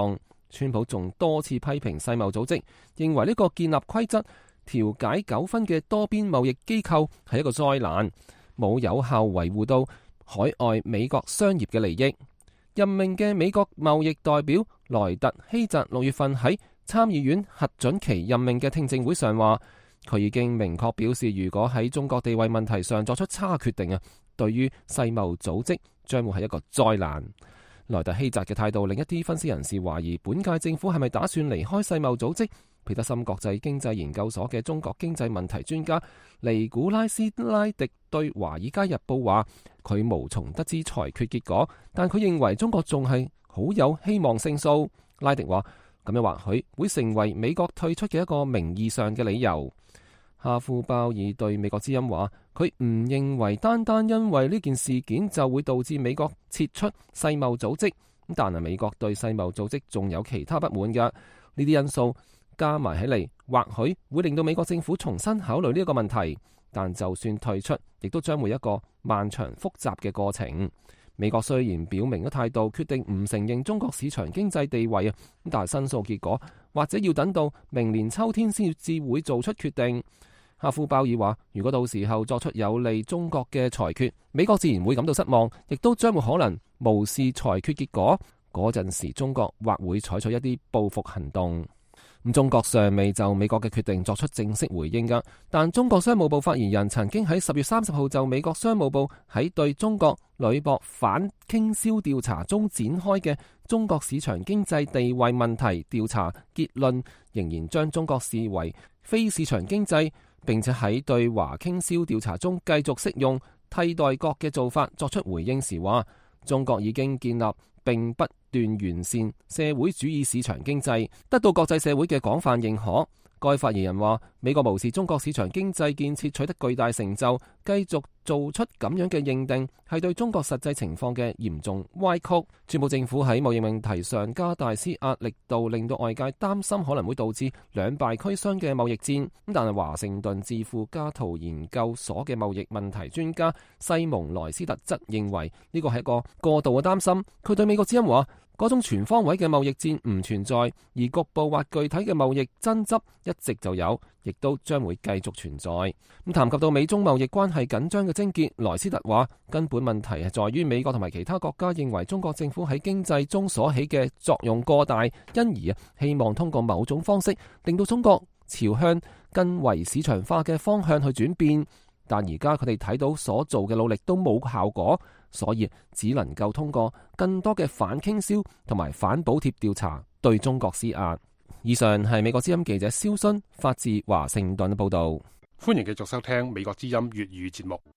川普仲多次批評世貿組織，認為呢個建立規則、調解糾紛嘅多邊貿易機構係一個災難，冇有效維護到海外美國商業嘅利益。任命嘅美國貿易代表萊特希澤六月份喺參議院核准其任命嘅聽證會上話，佢已經明確表示，如果喺中國地位問題上作出差決定啊，對於世貿組織將會係一個災難。萊特希澤嘅態度令一啲分析人士懷疑，本屆政府係咪打算離開世貿組織？彼得森國際經濟研究所嘅中國經濟問題專家尼古拉斯拉迪對《華爾街日報》話，佢無從得知裁決結果，但佢認為中國仲係好有希望勝訴。拉迪話，咁樣或許會成為美國退出嘅一個名義上嘅理由。哈夫鮑爾對美國之音話，佢唔認為單單因為呢件事件就會導致美國撤出世貿組織，但係美國對世貿組織仲有其他不滿嘅，呢啲因素加埋起嚟，或許會令到美國政府重新考慮呢一個問題。但就算退出，亦都將會一個漫長複雜嘅過程。美國雖然表明咗態度，決定唔承認中國市場經濟地位啊，但係申訴結果或者要等到明年秋天先至會做出決定。哈夫鮑爾話，如果到時候作出有利中國嘅裁決，美國自然會感到失望，亦都將會可能無視裁決結果。嗰陣時，中國或會採取一啲報復行動。咁中國尚未就美國嘅決定作出正式回應㗎，但中國商務部發言人曾經喺十月三十號就美國商務部喺對中國鋁箔反傾銷調查中展開嘅中國市場經濟地位問題調查結論，仍然將中國視為非市場經濟，並且喺對華傾銷調查中繼續適用替代國嘅做法作出回應時話，中國已經建立並不斷完善社會主義市場經濟，得到國際社會嘅廣泛認可。該發言人話，美國無視中國市場經濟建設取得巨大成就，繼續做出咁樣嘅認定，係對中國實際情況嘅嚴重歪曲。川普政府喺貿易問題上加大施壓力度，令到外界擔心可能會導致兩敗俱傷嘅貿易戰。咁但係華盛頓智庫加圖研究所嘅貿易問題專家西蒙萊斯特則認為呢個係一個過度嘅擔心。佢對美國之音話，嗰種全方位嘅貿易戰唔存在，而局部或具體嘅貿易爭執一直就有，亦都將會繼續存在。咁談及到美中貿易關係緊張嘅症結，萊斯特話根本問題係在於美國同埋其他國家認為中國政府喺經濟中所起嘅作用過大，因而啊希望通過某種方式令到中國朝向更為市場化嘅方向去轉變。但而家佢哋睇到所做嘅努力都冇效果，所以只能夠通過更多嘅反傾銷同埋反補貼調查對中國施壓。以上係美國之音記者蕭순發自華盛頓嘅報導。 歡迎繼續收聽美國之音粵語節目。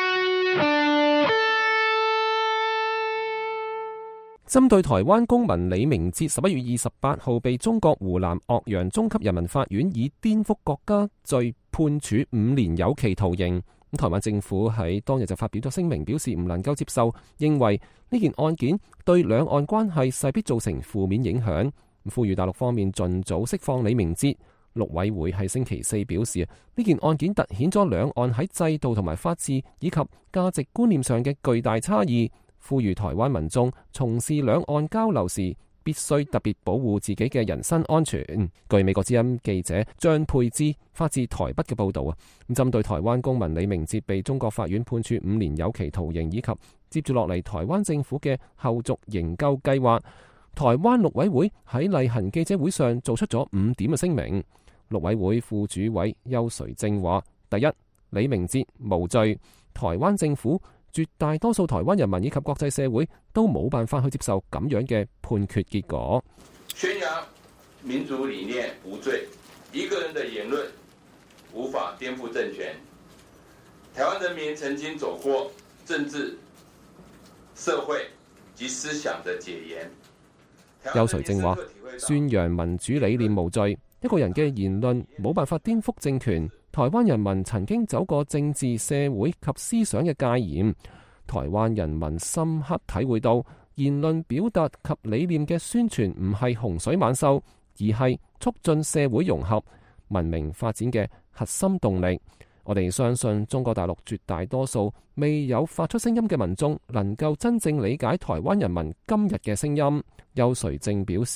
針對台灣公民李明哲十一月二十八號被中國湖南岳陽中級人民法院以顛覆國家罪判處五年有期徒刑，咁台灣政府喺當日就發表咗聲明，表示唔能夠接受，認為呢件案件對兩岸關係勢必造成負面影響，呼籲大陸方面盡早釋放李明哲。陸委會喺星期四表示，呢件案件凸顯咗兩岸喺制度同埋法治以及價值觀念上嘅巨大差異，呼籲台灣民眾從事兩岸交流時必須特別保護自己嘅人身安全。據美國之音記者張佩芝發自台北嘅報導啊，咁針對台灣公民李明哲被中國法院判處五年有期徒刑，以及接住落嚟台灣政府嘅後續營救計劃，台灣陸委會喺例行記者會上做出咗五點嘅聲明。陸委會副主委邱垂正話：第一，李明哲無罪，台灣政府、絕大多數台灣人民以及國際社會都冇辦法去接受咁樣嘅判決結果。 宣揚民主理念無罪，一個人的言論無法顛覆政權。台灣人民曾經走過政治、社會及思想的解嚴。 邱垂正話：宣揚民主理念無罪，一個人嘅言論冇辦法顛覆政權。台灣人民曾經走過政治、社會及思想嘅戒嚴，台灣人民深刻體會到言論表達及理念嘅宣傳唔係洪水猛獸，而係促進社會融合、文明發展嘅核心動力。我哋相信中國大陸絕大多數未有發出聲音嘅民眾能夠真正理解台灣人民今日嘅聲音。邱垂正表示啊，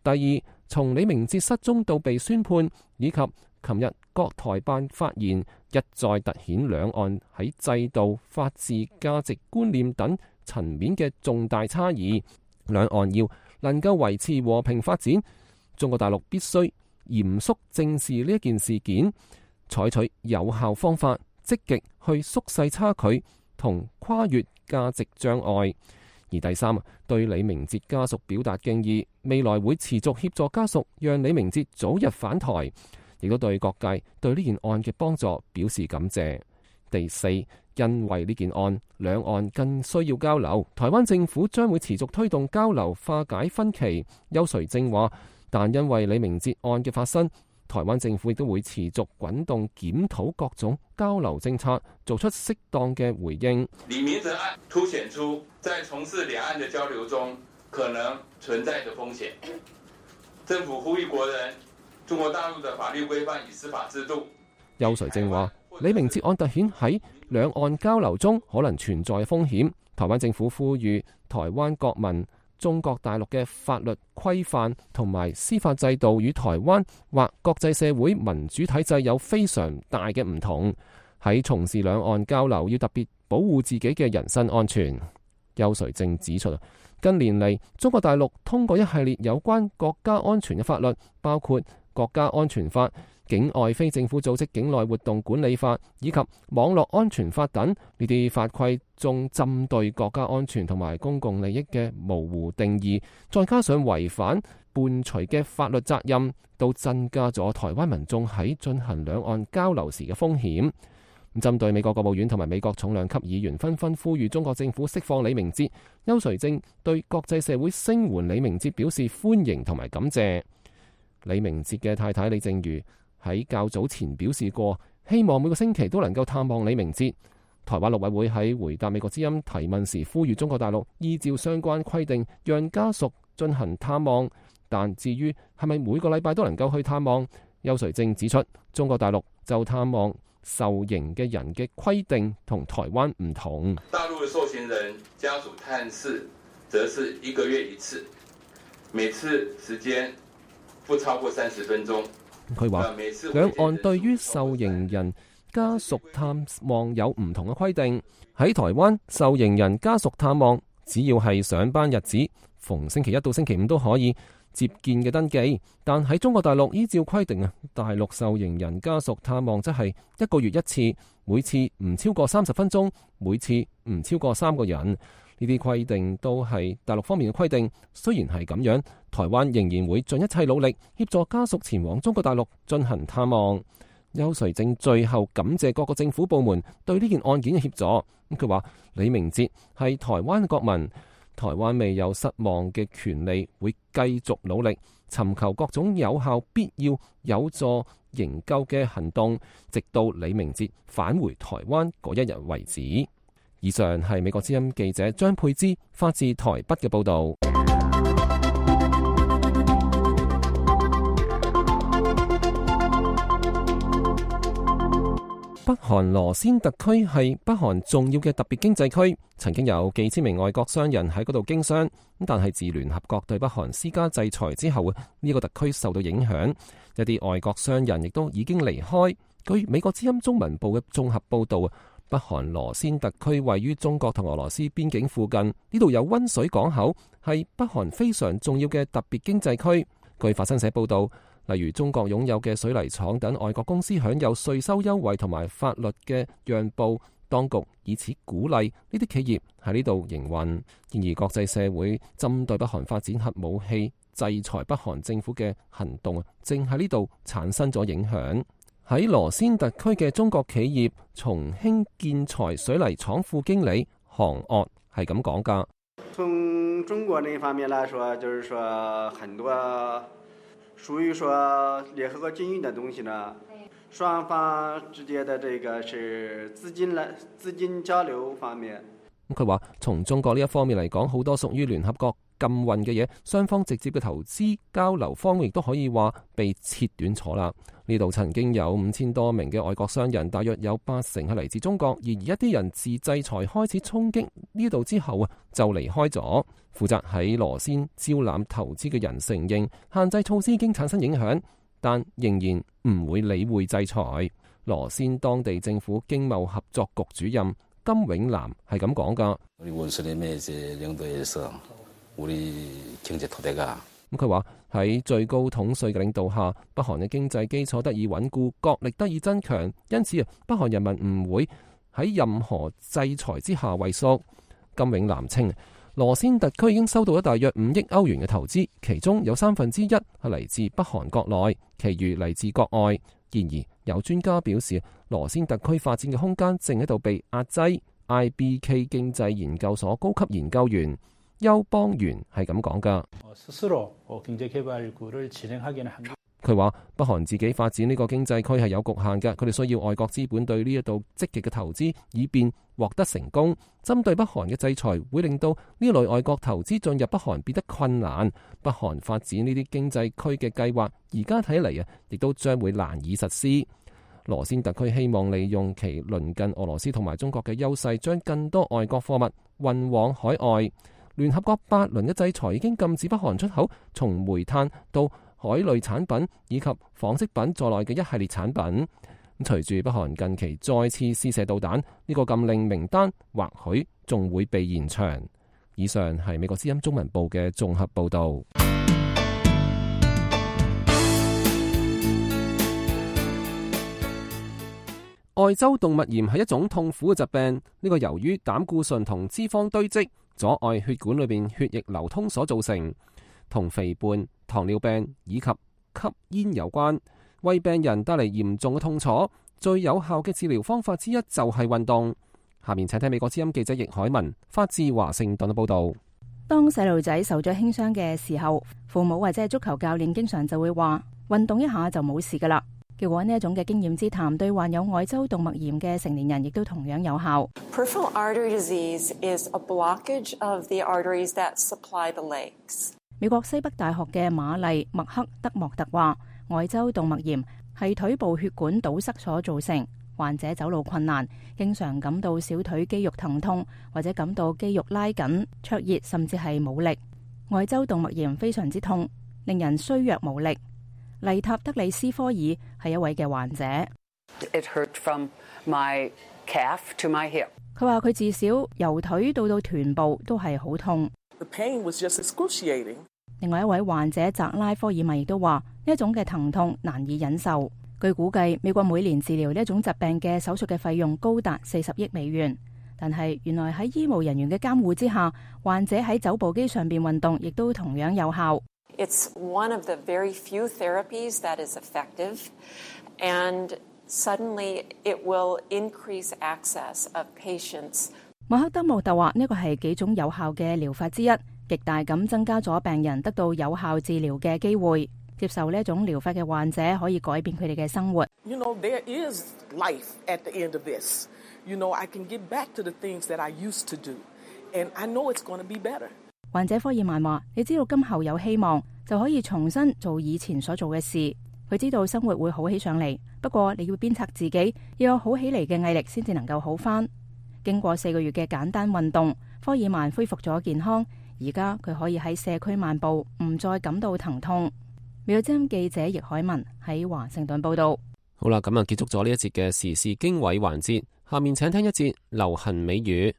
第二，從李明哲失蹤到被宣判，以及琴日國台辦發言，一再突顯兩岸喺制度、法治、價值觀念等層面嘅重大差異。兩岸要能夠維持和平發展，中國大陸必須嚴肅正視呢一件事件，採取有效方法，積極去縮細差距同跨越價值障礙。而第三，對李明哲家屬表達敬意，未來會持續協助家屬，讓李明哲早日返台，亦都對各界對呢件案嘅幫助表示感謝。第四，因為呢件案，兩岸更需要交流，台灣政府將會持續推動交流，化解分歧。邱垂正話，但因為李明哲案嘅發生，台灣政府亦都會持續滾動檢討各種交流政策，做出適當嘅回應。 李明哲案凸顯出在從事兩岸的交流中可能存在的風險，政府呼籲國人，中國大陸的法律規範與司法制度。 邱垂正話，李明哲案凸顯喺兩岸交流中可能存在風險，台灣政府呼籲台灣國民，中國大陸嘅法律規範同埋司法制度與台灣或國際社會民主體制有非常大嘅唔同，喺從事兩岸交流要特別保護自己嘅人身安全。邱垂正指出，近年嚟中國大陸通過一系列有關國家安全嘅法律，包括國家安全法、境外非政府組織境內活動管理法以及網絡安全法等，呢啲法規中針對國家安全同埋公共利益嘅模糊定義，再加上違反伴隨嘅法律責任，都增加咗台灣民眾喺進行兩岸交流時嘅風險。針對美國國務院同埋美國重量級議員紛紛呼籲中國政府釋放李明哲，邱垂正對國際社會聲援李明哲表示歡迎同埋感謝。李明哲嘅太太李淨瑜喺較早前表示過，希望每個星期都能夠探望李明哲。台灣陸委會喺回答美國之音提問時，呼籲中國大陸依照相關規定，讓家屬進行探望。但至於係咪每個禮拜都能夠去探望，邱垂正指出，中國大陸就探望受刑嘅人嘅規定同台灣唔同。 大陸嘅受刑人家屬探視，則是一個月一次，每次時間不超過三十分鐘。 佢話兩岸對於受刑人家屬探望有唔同嘅規定。喺台灣，受刑人家屬探望只要係上班日子，逢星期一到星期五都可以接見嘅登記。但喺中國大陸依照規定啊，大陸受刑人家屬探望則係一個月一次，每次唔超過三十分鐘，每次唔超過三個人。呢啲規定都係大陸方面嘅規定。雖然係咁樣，台灣仍然會盡一切努力協助家屬前往中國大陸進行探望。邱垂正最後感謝各個政府部門對呢件案件嘅協助。佢話李明哲係台灣嘅國民，台灣未有失望嘅權利，會繼續努力尋求各種有效、必要、有助營救嘅行動，直到李明哲返回台灣嗰一日為止。以上係美國之音記者張佩芝發自台北嘅報導。北韓羅先特區係北韓重要嘅特別經濟區，曾經有幾千名外國商人喺嗰度經商。但係自聯合國對北韓施加制裁之後，呢個特區受到影響，一啲外國商人亦都已經離開。據美國之音中文部嘅綜合報導，北韓羅先特區位於中國同俄羅斯邊境附近，呢度有溫水港口，係北韓非常重要嘅特別經濟區。據法新社報導，例如中國擁有嘅水泥廠等外國公司享有稅收優惠同埋法律嘅讓步，當局以此鼓勵呢啲企業喺呢度營運。然而國際社會針對北韓發展核武器、制裁北韓政府嘅行動，正喺呢度產生咗影響。喺羅先特區嘅中國企業重興建材水泥廠副經理韓岳係咁講㗎。 從中國那方面來說，就是說很多屬於說聯合國禁運的東西呢，雙方之間的這個是資金來資金交流方面。 佢話從中國呢一方面嚟講，好多屬於聯合國禁運嘅嘢，雙方直接嘅投資交流方面亦都可以話被切斷咗啦。呢度曾經有五千多名嘅外國商人，大約有八成係嚟自中國，而一啲人自制裁開始衝擊呢度之後啊，就離開咗。負責喺羅先招攬投資嘅人承認，限制措施已經產生影響，但仍然唔會理會制裁。羅先當地政府經貿合作局主任金永南係咁講㗎。咁佢話喺最高統帥嘅領導下，北韓嘅經濟基礎得以穩固，國力得以增強，因此啊，北韓人民唔會喺任何制裁之下畏縮。金永南稱，羅先特區已經收到咗大約五億歐元嘅投資，其中有三分之一係嚟自北韓國內，其餘嚟自國外。然而有專家表示，羅先特區發展嘅空間正喺度被壓制。I B K 經濟研究所高級研究員邱邦元係咁講㗎。佢話北韓自己發展呢個經濟區係有局限嘅，佢哋需要外國資本對呢一度積極嘅投資，以便獲得成功。針對北韓嘅制裁會令到呢類外國投資進入北韓變得困難。北韓發展呢啲經濟區嘅計劃，而家睇嚟啊，亦都將會難以實施。羅先特區希望利用其鄰近俄羅斯同埋中國嘅優勢，將更多外國貨物運往海外。聯合國八輪嘅制裁已經禁止北韓出口從煤炭到海類產品以及紡織品在內嘅一系列產品。隨住北韓近期再次試射導彈，呢個禁令名單或許仲會被延長。以上係美國之音中文部嘅綜合報導。愛洲動脈炎係一種痛苦嘅疾病，呢個由於膽固醇同脂肪堆積，阻礙血管裏邊血液流通所造成，同肥胖、糖尿病以及吸煙有關，為病人帶嚟嚴重嘅痛楚。最有效嘅治療方法之一就係運動。下面請聽美國之音記者易海文發自華盛頓嘅報道。 當細路仔受咗輕傷嘅時候，父母或者係足球教練經常就會話運動一下就冇事噶啦。結果呢一種嘅經驗之談，對患有愛洲動脈炎嘅成年人亦都同樣有效。 Peripheral artery disease is a blockage of the arteries that supply the legs. 美國西北大學嘅瑪麗麥克德莫特話，愛洲動脈炎係腿部血管堵塞所造成，患者走路困難，經常感到小腿肌肉疼痛，或者感到肌肉拉緊、灼熱，甚至係冇力。愛洲動脈炎非常之痛，令人衰弱無力。麗塔德里斯科爾係一位嘅患者。 It hurt from my calf to my hip. 佢話佢至少由腿到到臀部都係好痛。 The pain was just excruciating. 另外一位患者澤拉科爾米亦都話呢一種嘅疼痛難以忍受。據估計，美國每年治療呢一種疾病嘅手術嘅費用高達四十億美元。但係原來喺醫務人員嘅監護之下，患者喺走步機上邊運動亦都同樣有效。 It's one of the very few therapies that is effective, and suddenly it will increase access of patients. 馬克德莫特話呢個係幾種有效嘅療法之一，極大咁增加咗病人得到有效治療嘅機會。接受呢一種療法嘅患者可以改變佢哋嘅生活。 You know, there is life at the end of this. You know, I can get back to the things that I used to do, and I know it's going to be better. 患者科爾曼話：你知道今後有希望，就可以重新做以前所做嘅事。佢知道生活會好起上嚟，不過你要鞭策自己，要有好起嚟嘅毅力，先至能夠好返。經過四個月嘅簡單運動，科爾曼恢復咗健康。而家佢可以喺社區漫步，唔再感到疼痛。美國之音記者易海文喺華盛頓報道。 好啦，咁啊結束咗呢一節嘅時事經緯環節，下面請聽一節流行美語。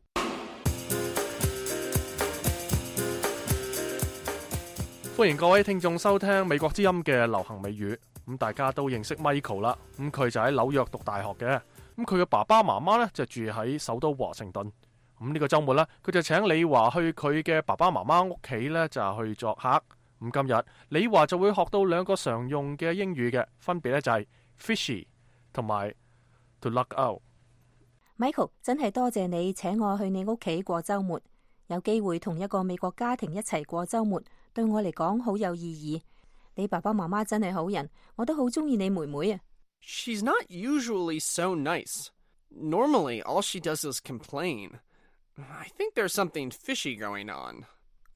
歡迎各位聽眾收聽美國之音嘅流行美語。咁大家都認識 Michael 啦，咁佢就喺紐約讀大學嘅。咁佢嘅爸爸媽媽呢，就住喺首都華盛頓。咁呢個週末呢，佢就請李華去佢嘅爸爸媽媽屋企呢，就去作客。咁今日李華就會學到兩個常用嘅英語嘅，分別呢就係 fishy 同埋 to luck out。Michael 真係多謝你請我去你屋企過週末，有機會同一個美國家庭一齊過週末，對我嚟講好有意義。你爸爸媽媽真係好人，我都好中意你妹妹啊。 She's not usually so nice. Normally, all she does is complain. I think there's something fishy going on. 哦，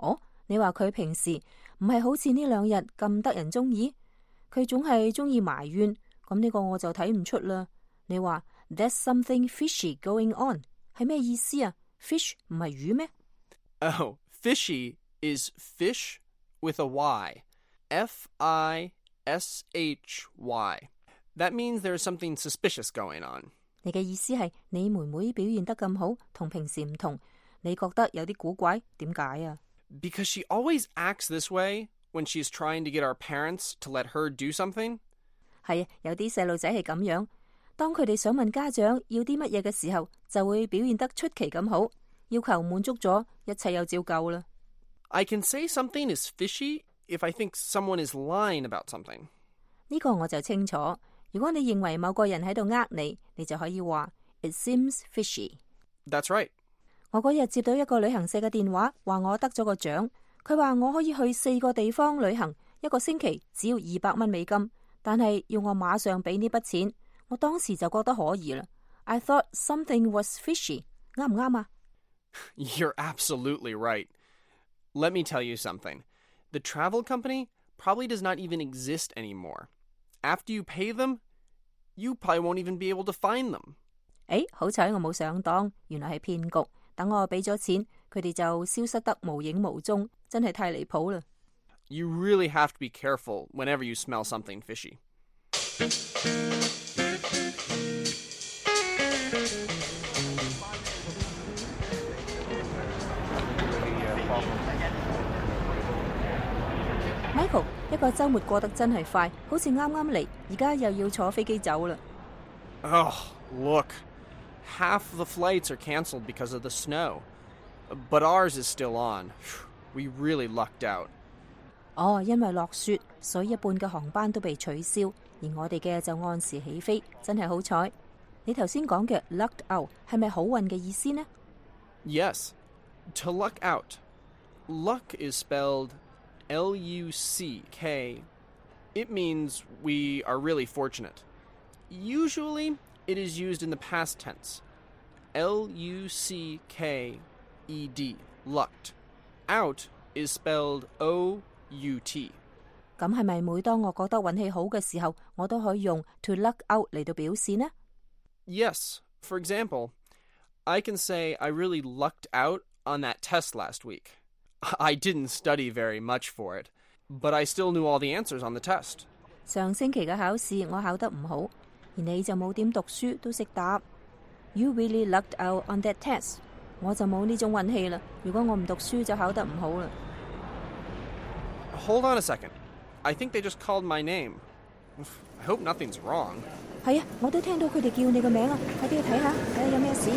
你話佢平時唔係好似呢兩日咁得人中意，佢總係中意埋怨，咁呢個我就睇唔出啦。你話 There's something fishy going on 係咩意思啊？ Fish 唔係魚咩？ Oh, fishy is fish with a Y. F I S H Y. That means there's something suspicious going on. 你嘅意思係你妹妹表現得咁好，同平時唔同，你覺得有啲古怪，點解啊？ Because she always acts this way when she's trying to get our parents to let her do something. 係啊，有啲細路仔係咁樣，當佢哋想問家長要啲乜嘢嘅時候，就會表現得出奇咁好，要求滿足咗，一切又照舊啦。 I can say something is fishy if I think someone is lying about something. 呢個我就清楚。如果你認為某個人喺度呃你，你就可以話 It seems fishy. That's right. 我嗰日接到一個旅行社嘅電話，話我得咗個獎。佢話我可以去四個地方旅行，一個星期只要二百蚊美金，但係要我馬上俾呢筆錢。我當時就覺得可疑啦。I thought something was fishy. 啱唔啱啊？ You're absolutely right. Let me tell you something. The travel company probably does not even exist anymore. After you pay them, you probably won't even be able to find them. 誒，好彩我冇上當，原來係騙局。等我俾咗錢，佢哋就消失得無影無蹤，真係太離譜啦。 You really have to be careful whenever you smell something fishy. Michael， 一個週末過得真係快，好似啱啱嚟，而家又要坐飛機走啦。 Oh, look. Half the flights are canceled because of the snow. But ours is still on. We really lucked out. 哦，因為落雪，所以一半嘅航班都被取消，而我哋嘅就按時起飛，真係好彩。你頭先講嘅 lucked out 係咪好運嘅意思呢？ Yes. To luck out. Luck is spelled L U C K. It means we are really fortunate. Usually, it is used in the past tense. L U C K E D. Lucked. Out is spelled O U T. 咁係咪每當我覺得運氣好嘅時候，我都可以用 to luck out 嚟到表示呢？ Yes. For example, I can say I really lucked out on that test last week. I didn't study very much for it, but I still knew all the answers on the test. 上星期嘅考試我考得唔好，而你就冇點讀書都識答。You really lucked out on that test. 我就冇呢種運氣啦。如果我唔讀書就考得唔好啦。 Hold on a second. I think they just called my name. I hope nothing's wrong. 係啊，我都聽到佢哋叫你個名啊！快啲去睇下，睇下有咩事。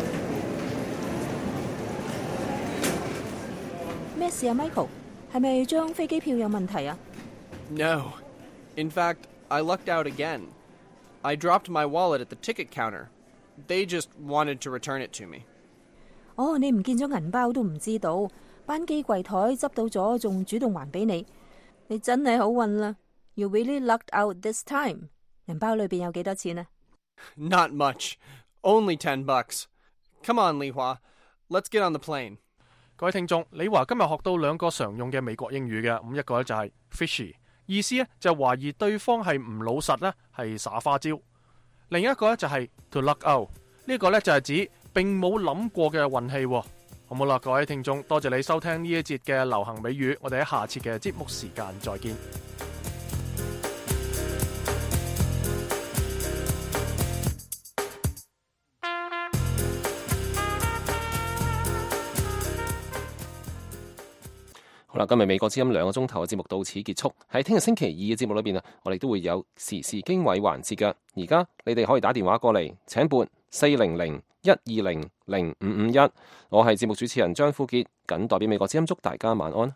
咩事啊 ，Michael？ 係咪張飛機票有問題啊？ No. In fact, I lucked out again. I dropped my wallet at the ticket counter. They just wanted to return it to me. 哦，你唔見咗銀包都唔知道，班機櫃台執到咗，仲主動還俾你。你真係好運啦 ！You really lucked out this time. 銀包裏邊有幾多錢啊 ？Not much. Only ten bucks. Come on, Li Hua. Let's get on the plane. 各位聽眾，李華今日學到兩個常用嘅美國英語嘅，咁一個咧就係 fishy， 意思咧就懷疑對方係唔老實咧，係耍花招；另一個咧就係 to luck out， 呢個咧就係指並冇諗過嘅運氣。好冇啦，各位聽眾，多謝你收聽呢一節嘅流行美語，我哋喺下次嘅節目時間再見。 好啦，今日美國之音兩個鐘頭嘅節目到此結束。喺聽日星期二嘅節目裏邊啊，我哋都會有時事經緯環節嘅。而家你哋可以打電話過嚟，請撥四零零一二零零五五一。我係節目主持人張富傑，謹代表美國之音祝大家晚安。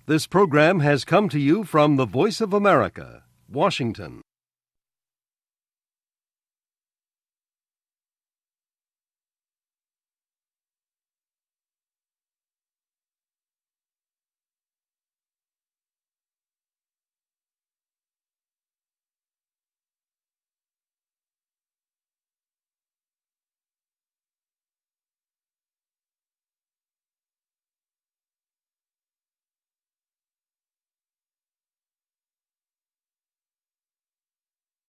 This program has come to you from the Voice of America, Washington.